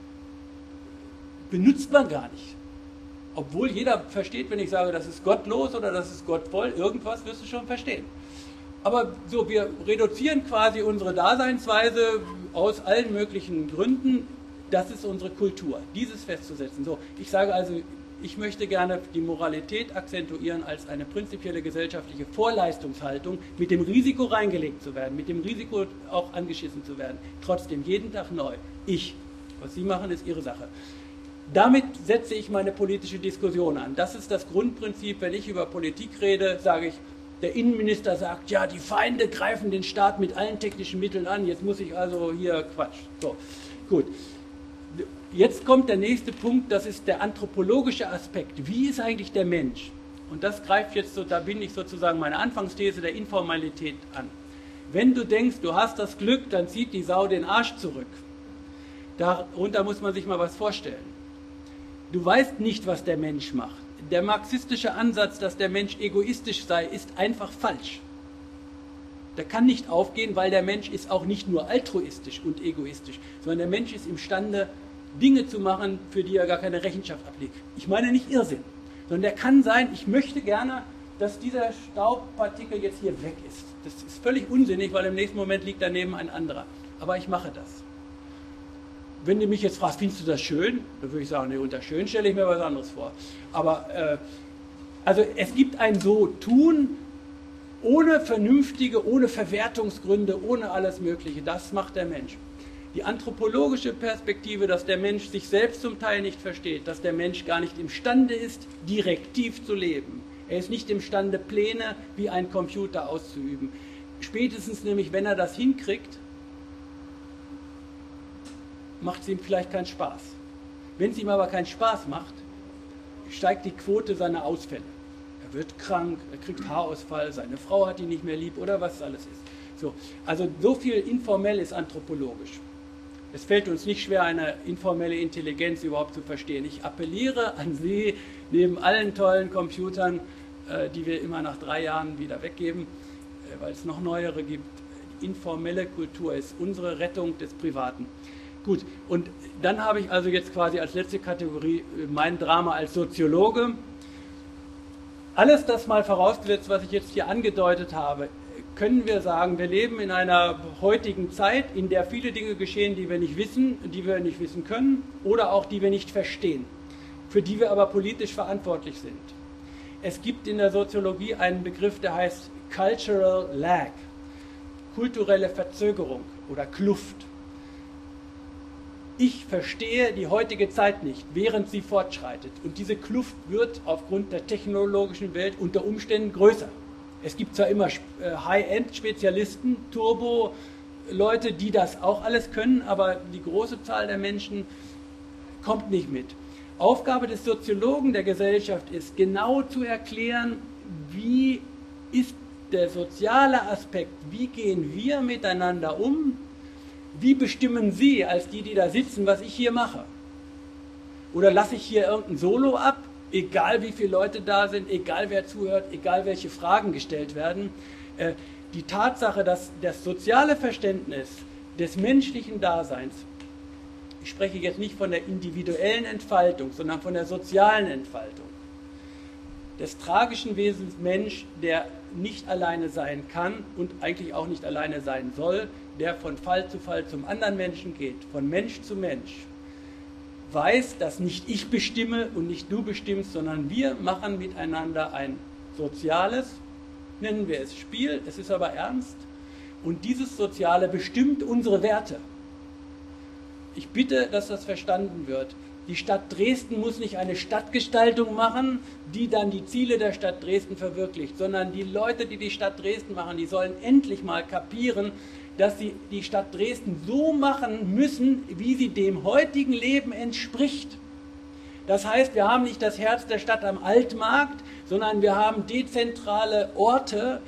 benutzt man gar nicht. Obwohl jeder versteht, wenn ich sage, das ist gottlos oder das ist gottvoll, irgendwas wirst du schon verstehen. Aber so, wir reduzieren quasi unsere Daseinsweise aus allen möglichen Gründen. Das ist unsere Kultur, dieses festzusetzen. So, ich sage also, ich möchte gerne die Moralität akzentuieren als eine prinzipielle gesellschaftliche Vorleistungshaltung, mit dem Risiko reingelegt zu werden, mit dem Risiko auch angeschissen zu werden. Trotzdem jeden Tag neu. Was Sie machen, ist Ihre Sache. Damit setze ich meine politische Diskussion an. Das ist das Grundprinzip, wenn ich über Politik rede, sage ich, der Innenminister sagt, ja, die Feinde greifen den Staat mit allen technischen Mitteln an, jetzt muss ich also hier Quatsch. So, gut. Jetzt kommt der nächste Punkt, das ist der anthropologische Aspekt. Wie ist eigentlich der Mensch? Und das greift jetzt so, da bin ich sozusagen meine Anfangsthese der Informalität an. Wenn du denkst, du hast das Glück, dann zieht die Sau den Arsch zurück. Darunter muss man sich mal was vorstellen. Du weißt nicht, was der Mensch macht. Der marxistische Ansatz, dass der Mensch egoistisch sei, ist einfach falsch. Der kann nicht aufgehen, weil der Mensch ist auch nicht nur altruistisch und egoistisch, sondern der Mensch ist imstande, Dinge zu machen, für die er gar keine Rechenschaft ablegt. Ich meine nicht Irrsinn, sondern der kann sein, ich möchte gerne, dass dieser Staubpartikel jetzt hier weg ist. Das ist völlig unsinnig, weil im nächsten Moment liegt daneben ein anderer. Aber ich mache das. Wenn du mich jetzt fragst, findest du das schön? Dann würde ich sagen, nee, unter schön stelle ich mir was anderes vor. Aber also es gibt ein So-Tun, ohne vernünftige, ohne Verwertungsgründe, ohne alles Mögliche. Das macht der Mensch. Die anthropologische Perspektive, dass der Mensch sich selbst zum Teil nicht versteht, dass der Mensch gar nicht imstande ist, direktiv zu leben. Er ist nicht imstande, Pläne wie ein Computer auszuüben. Spätestens nämlich, wenn er das hinkriegt, macht es ihm vielleicht keinen Spaß. Wenn es ihm aber keinen Spaß macht, steigt die Quote seiner Ausfälle. Er wird krank, er kriegt Haarausfall, seine Frau hat ihn nicht mehr lieb oder was alles ist. So, also so viel informell ist anthropologisch. Es fällt uns nicht schwer, eine informelle Intelligenz überhaupt zu verstehen. Ich appelliere an Sie, neben allen tollen Computern, die wir immer nach 3 Jahren wieder weggeben, weil es noch neuere gibt, informelle Kultur ist unsere Rettung des Privaten. Gut, und dann habe ich also jetzt quasi als letzte Kategorie mein Drama als Soziologe. Alles das mal vorausgesetzt, was ich jetzt hier angedeutet habe, können wir sagen, wir leben in einer heutigen Zeit, in der viele Dinge geschehen, die wir nicht wissen, die wir nicht wissen können oder auch die wir nicht verstehen, für die wir aber politisch verantwortlich sind. Es gibt in der Soziologie einen Begriff, der heißt Cultural Lag, kulturelle Verzögerung oder Kluft. Ich verstehe die heutige Zeit nicht, während sie fortschreitet. Und diese Kluft wird aufgrund der technologischen Welt unter Umständen größer. Es gibt zwar immer High-End-Spezialisten, Turbo, Leute, die das auch alles können, aber die große Zahl der Menschen kommt nicht mit. Aufgabe des Soziologen der Gesellschaft ist, genau zu erklären, wie ist der soziale Aspekt, wie gehen wir miteinander um, wie bestimmen Sie als die da sitzen, was ich hier mache? Oder lasse ich hier irgendein Solo ab, egal wie viele Leute da sind, egal wer zuhört, egal welche Fragen gestellt werden. Die Tatsache, dass das soziale Verständnis des menschlichen Daseins, ich spreche jetzt nicht von der individuellen Entfaltung, sondern von der sozialen Entfaltung, des tragischen Wesens Mensch, der nicht alleine sein kann und eigentlich auch nicht alleine sein soll, der von Fall zu Fall zum anderen Menschen geht, von Mensch zu Mensch, weiß, dass nicht ich bestimme und nicht du bestimmst, sondern wir machen miteinander ein soziales, nennen wir es Spiel, es ist aber ernst, und dieses Soziale bestimmt unsere Werte. Ich bitte, dass das verstanden wird. Die Stadt Dresden muss nicht eine Stadtgestaltung machen, die dann die Ziele der Stadt Dresden verwirklicht, sondern die Leute, die die Stadt Dresden machen, die sollen endlich mal kapieren, dass sie die Stadt Dresden so machen müssen, wie sie dem heutigen Leben entspricht. Das heißt, wir haben nicht das Herz der Stadt am Altmarkt, sondern wir haben dezentrale Orte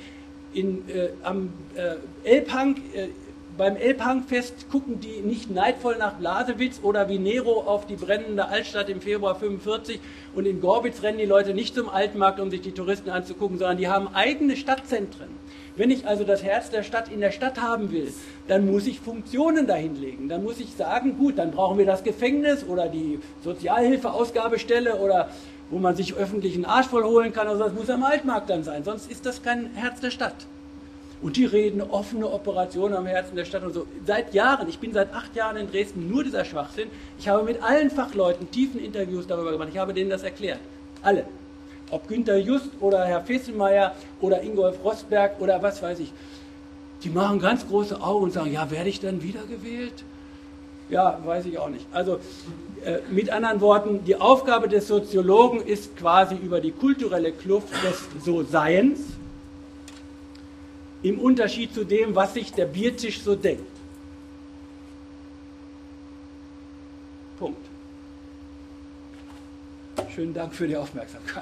am Elbhang. Beim Elbhangfest gucken die nicht neidvoll nach Blasewitz oder wie Nero auf die brennende Altstadt im Februar 45, und in Gorbitz rennen die Leute nicht zum Altmarkt, um sich die Touristen anzugucken, sondern die haben eigene Stadtzentren. Wenn ich also das Herz der Stadt in der Stadt haben will, dann muss ich Funktionen dahinlegen. Dann muss ich sagen, gut, dann brauchen wir das Gefängnis oder die Sozialhilfeausgabestelle oder wo man sich öffentlichen Arsch voll holen kann. Also das muss am Altmarkt dann sein, sonst ist das kein Herz der Stadt. Und die reden offene Operationen am Herzen der Stadt und so. Seit Jahren, ich bin seit 8 Jahren in Dresden, nur dieser Schwachsinn. Ich habe mit allen Fachleuten tiefen Interviews darüber gemacht. Ich habe denen das erklärt. Alle. Ob Günter Just oder Herr Fesselmeier oder Ingolf Rosberg oder was weiß ich. Die machen ganz große Augen und sagen, ja, werde ich dann wiedergewählt? Ja, weiß ich auch nicht. Also mit anderen Worten, die Aufgabe des Soziologen ist quasi über die kulturelle Kluft des So-Seiens, im Unterschied zu dem, was sich der Biertisch so denkt. Punkt. Schönen Dank für die Aufmerksamkeit.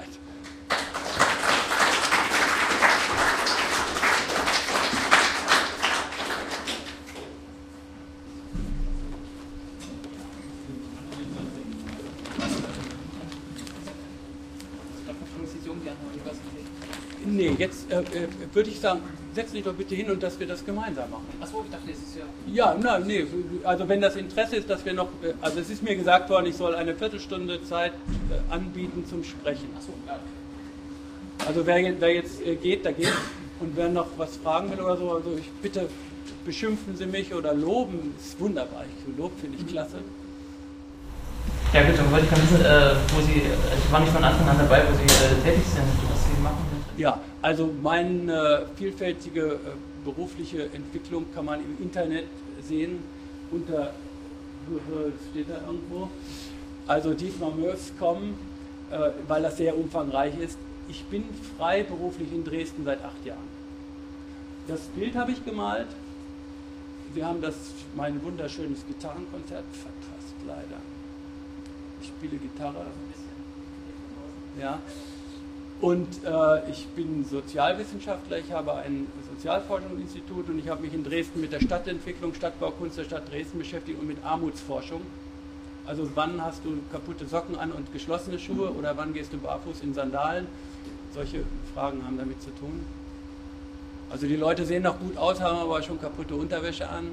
Nee, jetzt würde ich sagen, setz dich doch bitte hin und dass wir das gemeinsam machen. Achso, ich dachte, das ist ja... Ja, nein, nee, also wenn das Interesse ist, dass wir noch, also es ist mir gesagt worden, ich soll eine Viertelstunde Zeit anbieten zum Sprechen. Achso, ja. Also wer jetzt geht, der geht. Und wer noch was fragen will oder so, also ich bitte, beschimpfen Sie mich oder loben, ist wunderbar. Lob finde ich klasse. Ja gut, dann wollte ich mal wissen, wo Sie, ich war nicht von Anfang an dabei, wo Sie tätig sind, was Sie machen. Ja, also meine vielfältige berufliche Entwicklung kann man im Internet sehen, unter, steht da irgendwo, also dietmarmöws.com, weil das sehr umfangreich ist. Ich bin freiberuflich in Dresden seit 8 Jahren. Das Bild habe ich gemalt. Sie haben mein wunderschönes Gitarrenkonzert verpasst, leider. Ich spiele Gitarre. Ja. Und ich bin Sozialwissenschaftler, ich habe ein Sozialforschungsinstitut und ich habe mich in Dresden mit der Stadtentwicklung, Stadtbaukunst der Stadt Dresden beschäftigt und mit Armutsforschung. Also wann hast du kaputte Socken an und geschlossene Schuhe oder wann gehst du barfuß in Sandalen? Solche Fragen haben damit zu tun. Also die Leute sehen noch gut aus, haben aber schon kaputte Unterwäsche an.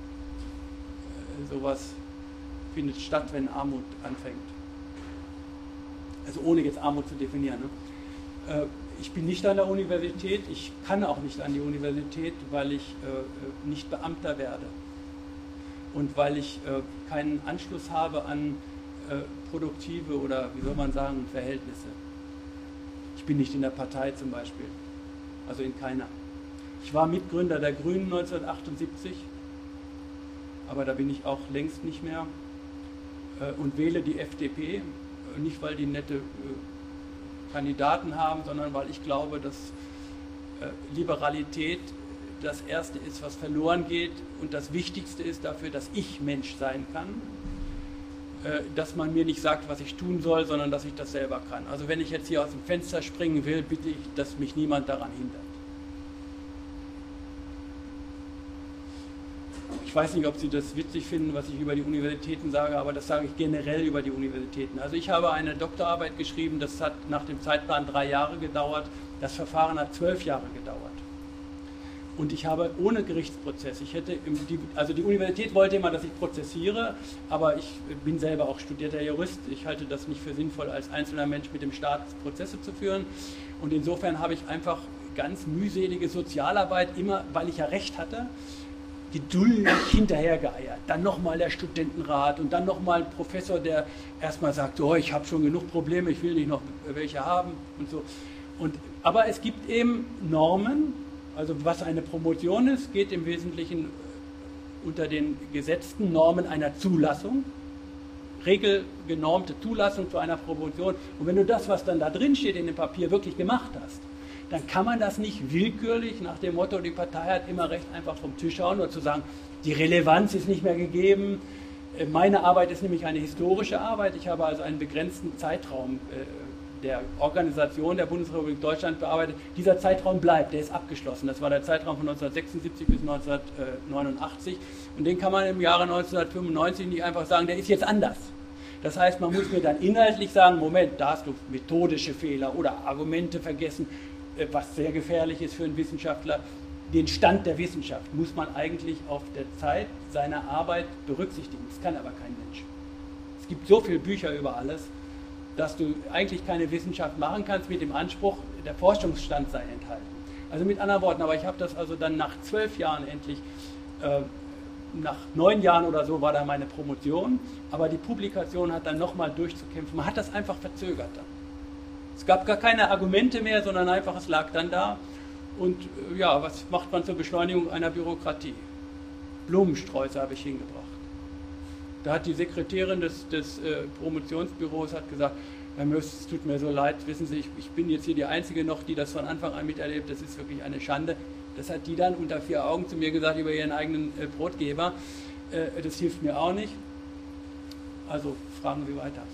Sowas findet statt, wenn Armut anfängt. Also ohne jetzt Armut zu definieren. Ne? Ich bin nicht an der Universität, ich kann auch nicht an die Universität, weil ich nicht Beamter werde. Und weil ich keinen Anschluss habe an produktive oder, wie soll man sagen, Verhältnisse. Ich bin nicht in der Partei zum Beispiel, also in keiner. Ich war Mitgründer der Grünen 1978, aber da bin ich auch längst nicht mehr und wähle die FDP, nicht weil die nette Kandidaten haben, sondern weil ich glaube, dass Liberalität das Erste ist, was verloren geht und das Wichtigste ist dafür, dass ich Mensch sein kann, dass man mir nicht sagt, was ich tun soll, sondern dass ich das selber kann. Also wenn ich jetzt hier aus dem Fenster springen will, bitte ich, dass mich niemand daran hindert. Ich weiß nicht, ob Sie das witzig finden, was ich über die Universitäten sage, aber das sage ich generell über die Universitäten. Also ich habe eine Doktorarbeit geschrieben, das hat nach dem Zeitplan 3 Jahre gedauert, das Verfahren hat 12 Jahre gedauert. Und ich habe ohne Gerichtsprozess, also die Universität wollte immer, dass ich prozessiere, aber ich bin selber auch studierter Jurist, ich halte das nicht für sinnvoll, als einzelner Mensch mit dem Staat Prozesse zu führen. Und insofern habe ich einfach ganz mühselige Sozialarbeit, immer weil ich ja Recht hatte, geduldig hinterhergeeiert. Dann nochmal der Studentenrat und dann nochmal ein Professor, der erstmal sagt, oh, ich habe schon genug Probleme, ich will nicht noch welche haben und so. Aber es gibt eben Normen, also was eine Promotion ist, geht im Wesentlichen unter den gesetzten Normen einer Zulassung, regelgenormte Zulassung zu einer Promotion. Und wenn du das, was dann da drin steht in dem Papier, wirklich gemacht hast, dann kann man das nicht willkürlich nach dem Motto, die Partei hat immer recht, einfach vom Tisch hauen und zu sagen, die Relevanz ist nicht mehr gegeben. Meine Arbeit ist nämlich eine historische Arbeit. Ich habe also einen begrenzten Zeitraum der Organisation der Bundesrepublik Deutschland bearbeitet. Dieser Zeitraum bleibt, der ist abgeschlossen. Das war der Zeitraum von 1976 bis 1989 und den kann man im Jahre 1995 nicht einfach sagen, der ist jetzt anders. Das heißt, man muss mir dann inhaltlich sagen, Moment, da hast du methodische Fehler oder Argumente vergessen, was sehr gefährlich ist für einen Wissenschaftler. Den Stand der Wissenschaft muss man eigentlich auf der Zeit seiner Arbeit berücksichtigen. Das kann aber kein Mensch. Es gibt so viele Bücher über alles, dass du eigentlich keine Wissenschaft machen kannst mit dem Anspruch, der Forschungsstand sei enthalten. Also mit anderen Worten, aber ich habe das also dann nach 12 Jahren endlich, nach 9 Jahren oder so war da meine Promotion, aber die Publikation hat dann nochmal durchzukämpfen. Man hat das einfach verzögert dann. Es gab gar keine Argumente mehr, sondern einfach, es lag dann da. Und ja, was macht man zur Beschleunigung einer Bürokratie? Blumensträuße habe ich hingebracht. Da hat die Sekretärin des Promotionsbüros hat gesagt, Herr Möss, es tut mir so leid, wissen Sie, ich bin jetzt hier die Einzige noch, die das von Anfang an miterlebt, das ist wirklich eine Schande. Das hat die dann unter 4 Augen zu mir gesagt über ihren eigenen Brotgeber. Das hilft mir auch nicht. Also fragen Sie weiter.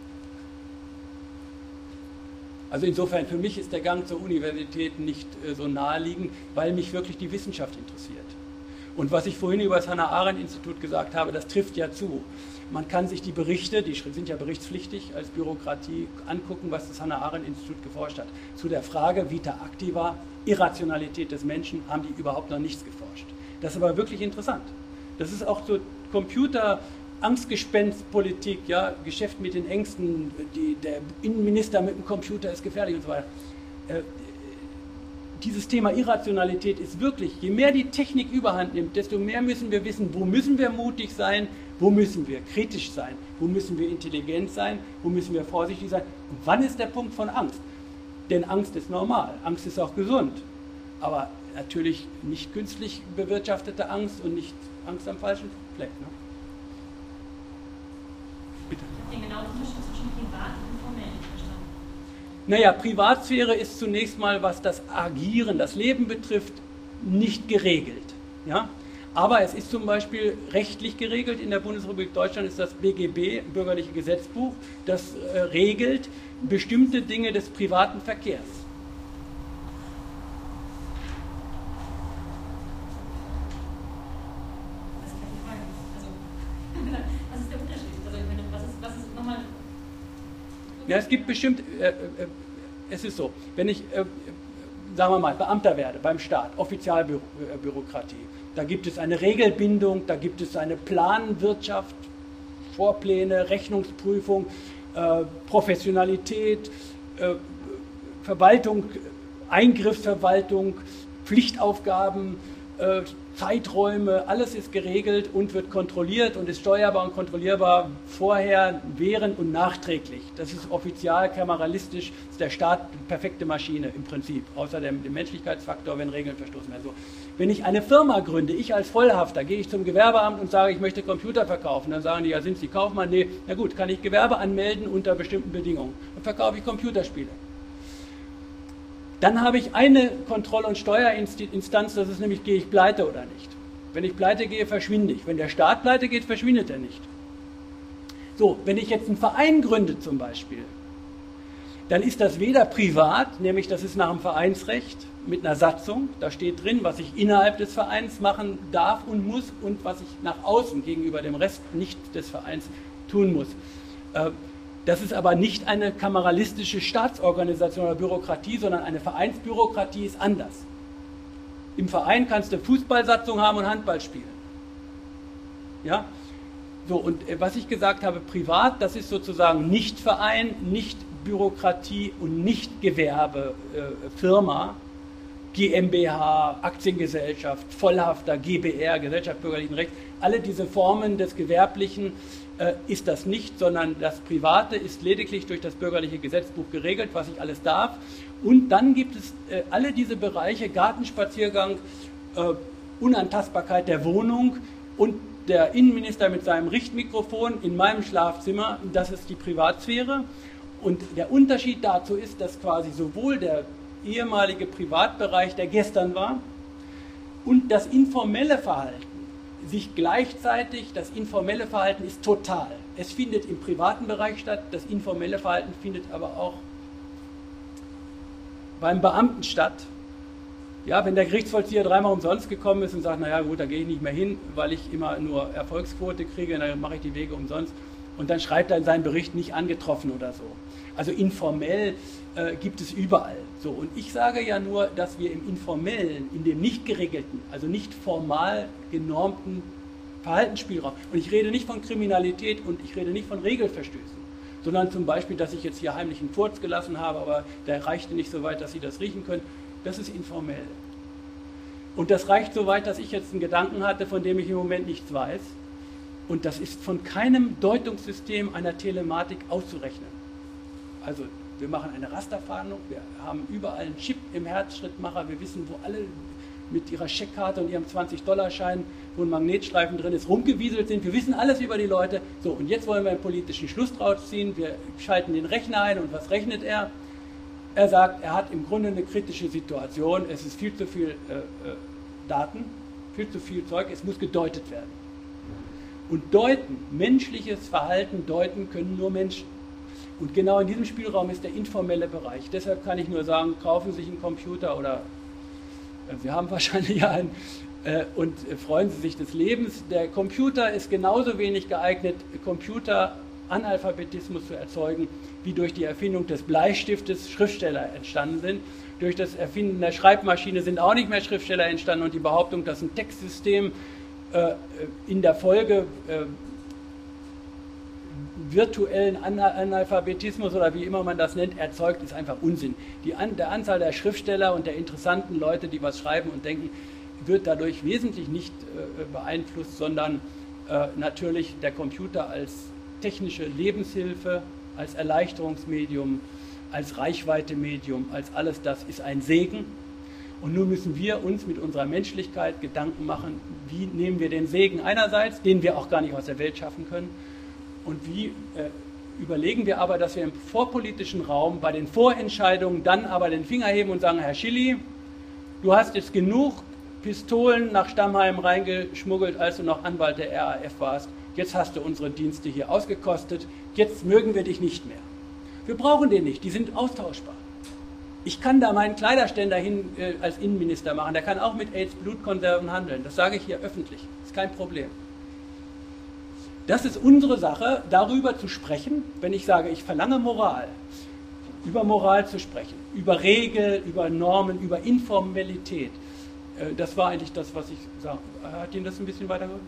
Also insofern, für mich ist der Gang zur Universität nicht so naheliegend, weil mich wirklich die Wissenschaft interessiert. Und was ich vorhin über das Hannah-Arendt-Institut gesagt habe, das trifft ja zu. Man kann sich die Berichte, die sind ja berichtspflichtig als Bürokratie, angucken, was das Hannah-Arendt-Institut geforscht hat. Zu der Frage Vita Activa, Irrationalität des Menschen, haben die überhaupt noch nichts geforscht. Das ist aber wirklich interessant. Das ist auch so Angstgespenstpolitik, ja, Geschäft mit den Ängsten, der Innenminister mit dem Computer ist gefährlich und so weiter. Dieses Thema Irrationalität ist wirklich, je mehr die Technik überhand nimmt, desto mehr müssen wir wissen, wo müssen wir mutig sein, wo müssen wir kritisch sein, wo müssen wir intelligent sein, wo müssen wir vorsichtig sein und wann ist der Punkt von Angst? Denn Angst ist normal, Angst ist auch gesund, aber natürlich nicht künstlich bewirtschaftete Angst und nicht Angst am falschen Fleck. Ne? Bitte. Ich habe den genauen Unterschied zwischen privat und formell nicht verstanden. Naja, Privatsphäre ist zunächst mal, was das Agieren, das Leben betrifft, nicht geregelt. Ja? Aber es ist zum Beispiel rechtlich geregelt. In der Bundesrepublik Deutschland ist das BGB, Bürgerliche Gesetzbuch, das regelt bestimmte Dinge des privaten Verkehrs. Ja, es gibt bestimmt, es ist so, wenn ich, sagen wir mal, Beamter werde beim Staat, Offizialbürokratie, da gibt es eine Regelbindung, da gibt es eine Planwirtschaft, Vorpläne, Rechnungsprüfung, Professionalität, Verwaltung, Eingriffsverwaltung, Pflichtaufgaben, Zeiträume, alles ist geregelt und wird kontrolliert und ist steuerbar und kontrollierbar vorher, während und nachträglich. Das ist offizial, kameralistisch, ist der Staat eine perfekte Maschine im Prinzip, außer dem Menschlichkeitsfaktor, wenn Regeln verstoßen werden. So. Wenn ich eine Firma gründe, ich als Vollhafter, gehe ich zum Gewerbeamt und sage, ich möchte Computer verkaufen, dann sagen die, ja, sind Sie Kaufmann? Nee, na gut, kann ich Gewerbe anmelden unter bestimmten Bedingungen. Dann verkaufe ich Computerspiele. Dann habe ich eine Kontroll- und Steuerinstanz, das ist nämlich, gehe ich pleite oder nicht. Wenn ich pleite gehe, verschwinde ich. Wenn der Staat pleite geht, verschwindet er nicht. So, wenn ich jetzt einen Verein gründe zum Beispiel, dann ist das weder privat, nämlich das ist nach dem Vereinsrecht mit einer Satzung, da steht drin, was ich innerhalb des Vereins machen darf und muss und was ich nach außen gegenüber dem Rest nicht des Vereins tun muss. Das ist aber nicht eine kameralistische Staatsorganisation oder Bürokratie, sondern eine Vereinsbürokratie ist anders. Im Verein kannst du Fußballsatzung haben und Handball spielen. Ja? So, und was ich gesagt habe, privat, das ist sozusagen nicht Verein, nicht Bürokratie und nicht Gewerbe, Firma, GmbH, Aktiengesellschaft, Vollhafter, GbR, Gesellschaft bürgerlichen Rechts, alle diese Formen des Gewerblichen ist das nicht, sondern das Private ist lediglich durch das bürgerliche Gesetzbuch geregelt, was ich alles darf. Und dann gibt es alle diese Bereiche, Gartenspaziergang, Unantastbarkeit der Wohnung und der Innenminister mit seinem Richtmikrofon in meinem Schlafzimmer, das ist die Privatsphäre. Und der Unterschied dazu ist, dass quasi sowohl der ehemalige Privatbereich, der gestern war, und das informelle Verhalten sich gleichzeitig, das informelle Verhalten ist total. Es findet im privaten Bereich statt, das informelle Verhalten findet aber auch beim Beamten statt. Ja, wenn der Gerichtsvollzieher dreimal umsonst gekommen ist und sagt, naja gut, da gehe ich nicht mehr hin, weil ich immer nur Erfolgsquote kriege, dann mache ich die Wege umsonst. Und dann schreibt er in seinem Bericht nicht angetroffen oder so. Also informell gibt es überall. So, und ich sage ja nur, dass wir im informellen, in dem nicht geregelten, also nicht formal genormten Verhaltensspielraum, und ich rede nicht von Kriminalität und ich rede nicht von Regelverstößen, sondern zum Beispiel, dass ich jetzt hier heimlich einen Furz gelassen habe, aber der reichte nicht so weit, dass Sie das riechen können, das ist informell. Und das reicht so weit, dass ich jetzt einen Gedanken hatte, von dem ich im Moment nichts weiß. Und das ist von keinem Deutungssystem einer Telematik auszurechnen. Also wir machen eine Rasterfahndung, wir haben überall einen Chip im Herzschrittmacher, wir wissen, wo alle mit ihrer Scheckkarte und ihrem 20-Dollar-Schein, wo ein Magnetstreifen drin ist, rumgewieselt sind. Wir wissen alles über die Leute. So, und jetzt wollen wir einen politischen Schluss draus ziehen. Wir schalten den Rechner ein und was rechnet er? Er sagt, er hat im Grunde eine kritische Situation, es ist viel zu viel Daten, viel zu viel Zeug, es muss gedeutet werden. Und deuten, menschliches Verhalten deuten können nur Menschen. Und genau in diesem Spielraum ist der informelle Bereich. Deshalb kann ich nur sagen, kaufen Sie sich einen Computer oder Sie haben wahrscheinlich ja einen und freuen Sie sich des Lebens. Der Computer ist genauso wenig geeignet, Computeranalphabetismus zu erzeugen, wie durch die Erfindung des Bleistiftes Schriftsteller entstanden sind. Durch das Erfinden der Schreibmaschine sind auch nicht mehr Schriftsteller entstanden und die Behauptung, dass ein Textsystem in der Folge virtuellen Analphabetismus oder wie immer man das nennt, erzeugt, ist einfach Unsinn. Der Anzahl der Schriftsteller und der interessanten Leute, die was schreiben und denken, wird dadurch wesentlich nicht beeinflusst, sondern natürlich der Computer als technische Lebenshilfe, als Erleichterungsmedium, als Reichweite-Medium, als alles das ist ein Segen. Und nun müssen wir uns mit unserer Menschlichkeit Gedanken machen, wie nehmen wir den Segen einerseits, den wir auch gar nicht aus der Welt schaffen können, und wie überlegen wir aber, dass wir im vorpolitischen Raum bei den Vorentscheidungen dann aber den Finger heben und sagen, Herr Schilly, du hast jetzt genug Pistolen nach Stammheim reingeschmuggelt, als du noch Anwalt der RAF warst. Jetzt hast du unsere Dienste hier ausgekostet, jetzt mögen wir dich nicht mehr. Wir brauchen den nicht, die sind austauschbar. Ich kann da meinen Kleiderständer hin als Innenminister machen, der kann auch mit AIDS-Blutkonserven handeln, das sage ich hier öffentlich, ist kein Problem. Das ist unsere Sache, darüber zu sprechen, wenn ich sage, ich verlange Moral, über Moral zu sprechen, über Regeln, über Normen, über Informalität. Das war eigentlich das, was ich sage. Hat Ihnen das ein bisschen weitergeholfen?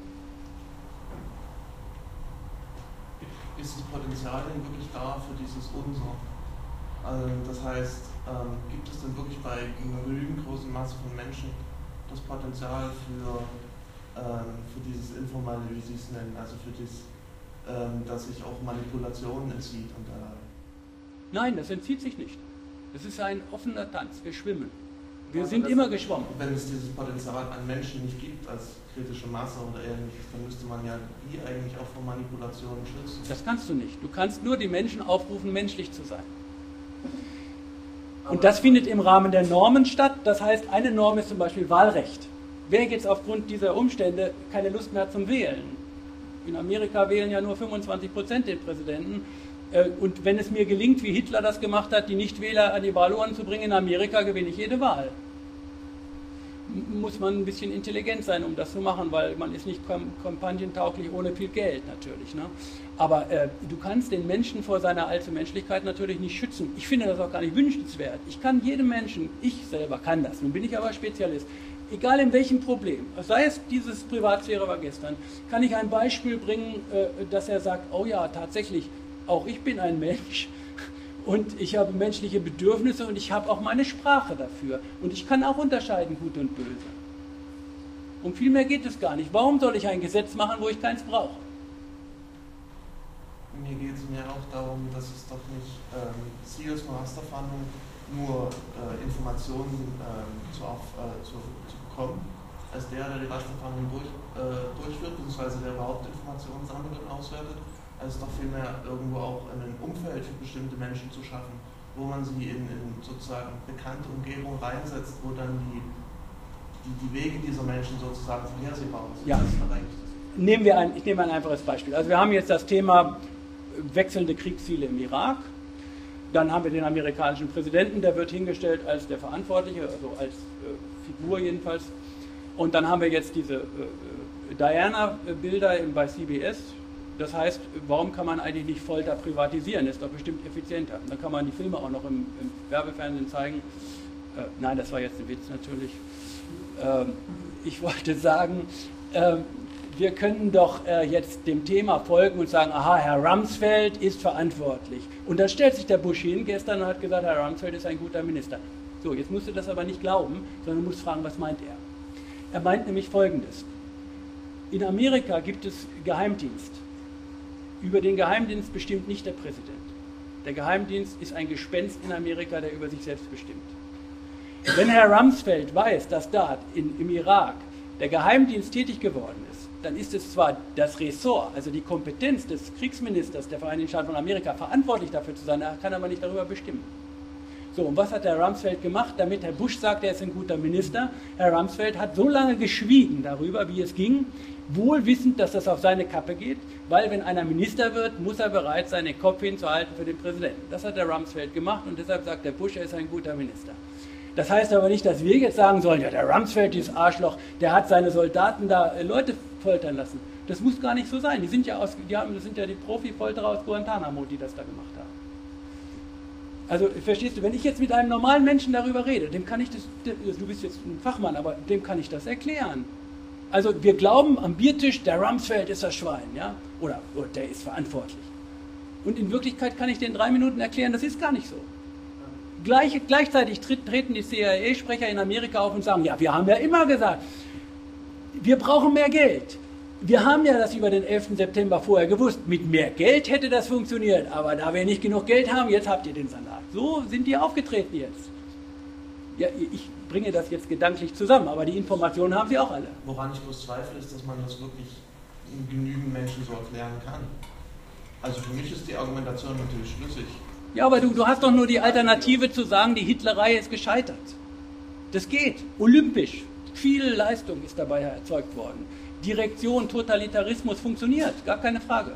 Ist das Potenzial denn wirklich da für dieses Unser? Das heißt, gibt es denn wirklich bei einer genügend großen Masse von Menschen das Potenzial für dieses Informelle, wie Sie es nennen, also für das, dass sich auch Manipulationen entzieht? Nein, das entzieht sich nicht. Es ist ein offener Tanz, wir schwimmen. Wir sind immer geschwommen. Wenn es dieses Potenzial an Menschen nicht gibt als kritische Masse oder ähnliches, dann müsste man ja die eigentlich auch vor Manipulationen schützen. Das kannst du nicht. Du kannst nur die Menschen aufrufen, menschlich zu sein. Und das findet im Rahmen der Normen statt. Das heißt, eine Norm ist zum Beispiel Wahlrecht. Wer jetzt aufgrund dieser Umstände keine Lust mehr hat zum Wählen? In Amerika wählen ja nur 25% den Präsidenten. Und wenn es mir gelingt, wie Hitler das gemacht hat, die Nichtwähler an die Wahlurnen zu bringen, in Amerika gewinne ich jede Wahl. Muss man ein bisschen intelligent sein, um das zu machen, weil man ist nicht kampagnentauglich ohne viel Geld natürlich. Ne? Aber du kannst den Menschen vor seiner Allzumenschlichkeit natürlich nicht schützen. Ich finde das auch gar nicht wünschenswert. Ich kann jedem Menschen, ich selber kann das, nun bin ich aber Spezialist, egal in welchem Problem, sei es dieses Privatsphäre war gestern, kann ich ein Beispiel bringen, dass er sagt, oh ja, tatsächlich, auch ich bin ein Mensch und ich habe menschliche Bedürfnisse und ich habe auch meine Sprache dafür. Und ich kann auch unterscheiden, gut und böse. Um viel mehr geht es gar nicht. Warum soll ich ein Gesetz machen, wo ich keins brauche? Mir geht es mir auch darum, dass es doch nicht Ziel ist einer Rasterfahndung, nur Informationen zu bekommen, als der die Rasterfahndung durchführt, beziehungsweise der überhaupt Informationen sammelt und auswertet, als doch vielmehr irgendwo auch ein Umfeld für bestimmte Menschen zu schaffen, wo man sie in sozusagen bekannte Umgebung reinsetzt, wo dann die Wege dieser Menschen sozusagen vorhersehbar sind. Ja. Ich nehme ein einfaches Beispiel. Also wir haben jetzt das Thema wechselnde Kriegsziele im Irak. Dann haben wir den amerikanischen Präsidenten, der wird hingestellt als der Verantwortliche, also als Figur jedenfalls. Und dann haben wir jetzt diese Diana-Bilder bei CBS. Das heißt, warum kann man eigentlich nicht Folter privatisieren? Das ist doch bestimmt effizienter. Und dann kann man die Filme auch noch im Werbefernsehen zeigen. Nein, das war jetzt ein Witz natürlich. Ich wollte sagen, wir können doch jetzt dem Thema folgen und sagen, aha, Herr Rumsfeld ist verantwortlich. Und dann stellt sich der Bush hin gestern und hat gesagt, Herr Rumsfeld ist ein guter Minister. So, jetzt musst du das aber nicht glauben, sondern du musst fragen, was meint er? Er meint nämlich Folgendes. In Amerika gibt es Geheimdienst. Über den Geheimdienst bestimmt nicht der Präsident. Der Geheimdienst ist ein Gespenst in Amerika, der über sich selbst bestimmt. Wenn Herr Rumsfeld weiß, dass da im Irak der Geheimdienst tätig geworden ist, dann ist es zwar das Ressort, also die Kompetenz des Kriegsministers der Vereinigten Staaten von Amerika, verantwortlich dafür zu sein, er kann aber nicht darüber bestimmen. So, und was hat Herr Rumsfeld gemacht, damit Herr Bush sagt, er ist ein guter Minister? Herr Rumsfeld hat so lange geschwiegen darüber, wie es ging, wohl wissend, dass das auf seine Kappe geht, weil wenn einer Minister wird, muss er bereit sein, den Kopf hinzuhalten für den Präsidenten. Das hat der Rumsfeld gemacht und deshalb sagt der Bush, er ist ein guter Minister. Das heißt aber nicht, dass wir jetzt sagen sollen, ja, der Rumsfeld, dieses Arschloch, der hat seine Soldaten da Leute foltern lassen. Das muss gar nicht so sein. Das sind ja die Profi-Folterer aus Guantanamo, die das da gemacht haben. Also, verstehst du, wenn ich jetzt mit einem normalen Menschen darüber rede, dem kann ich das, du bist jetzt ein Fachmann, aber dem kann ich das erklären. Also, wir glauben am Biertisch, der Rumsfeld ist das Schwein, ja, oder der ist verantwortlich. Und in Wirklichkeit kann ich dir in 3 Minuten erklären, das ist gar nicht so. Gleichzeitig treten die CIA-Sprecher in Amerika auf und sagen, ja, wir haben ja immer gesagt, wir brauchen mehr Geld. Wir haben ja das über den 11. September vorher gewusst. Mit mehr Geld hätte das funktioniert, aber da wir nicht genug Geld haben, jetzt habt ihr den Salat. So sind die aufgetreten jetzt. Ja, ich bringe das jetzt gedanklich zusammen, aber die Informationen haben sie auch alle. Woran ich bloß zweifle, ist, dass man das wirklich genügend Menschen so erklären kann. Also für mich ist die Argumentation natürlich schlüssig. Ja, aber du hast doch nur die Alternative zu sagen, die Hitlerei ist gescheitert. Das geht. Olympisch. Viel Leistung ist dabei erzeugt worden. Direktion, Totalitarismus funktioniert. Gar keine Frage.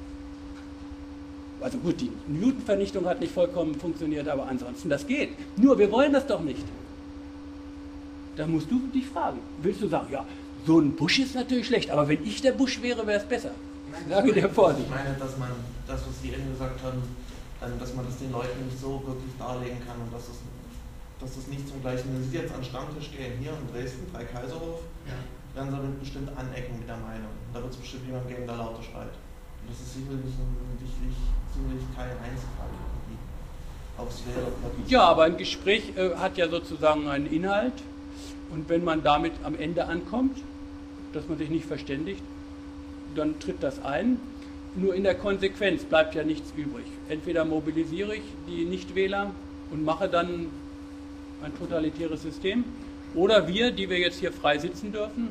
Also gut, die Newton-Vernichtung hat nicht vollkommen funktioniert, aber ansonsten, das geht. Nur, wir wollen das doch nicht. Da musst du dich fragen. Willst du sagen, ja, so ein Bush ist natürlich schlecht, aber wenn ich der Bush wäre, wäre es besser. Sage dir Vorsicht. Ich meine, dass man das, was Sie eben gesagt haben, dass man das den Leuten nicht so wirklich darlegen kann und dass das nicht zum Gleichen ist. Wenn Sie jetzt an den Stammtisch gehen, hier in Dresden, Dreikaiserhof, werden Sie damit bestimmt anecken mit der Meinung. Da wird es bestimmt jemand geben, der lauter schreit. Und das ist sicherlich kein Einzelfall irgendwie. Aufs ja, aber ein Gespräch hat ja sozusagen einen Inhalt und wenn man damit am Ende ankommt, dass man sich nicht verständigt, dann tritt das ein. Nur in der Konsequenz bleibt ja nichts übrig. Entweder mobilisiere ich die Nichtwähler und mache dann ein totalitäres System, oder wir, die wir jetzt hier frei sitzen dürfen,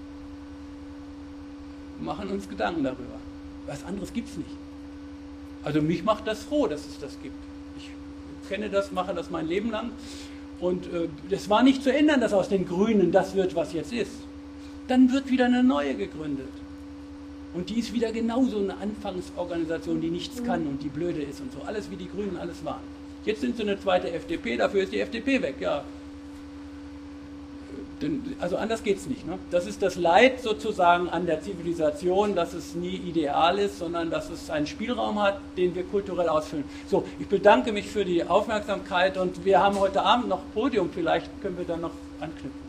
machen uns Gedanken darüber. Was anderes gibt es nicht. Also mich macht das froh, dass es das gibt. Ich kenne das, mache das mein Leben lang. Und das war nicht zu ändern, dass aus den Grünen das wird, was jetzt ist. Dann wird wieder eine neue gegründet. Und die ist wieder genauso eine Anfangsorganisation, die nichts kann und die blöde ist und so. Alles wie die Grünen alles waren. Jetzt sind sie eine zweite FDP, dafür ist die FDP weg, ja. Also anders geht es nicht. Ne? Das ist das Leid sozusagen an der Zivilisation, dass es nie ideal ist, sondern dass es einen Spielraum hat, den wir kulturell ausfüllen. So, ich bedanke mich für die Aufmerksamkeit und wir haben heute Abend noch Podium, vielleicht können wir dann noch anknüpfen.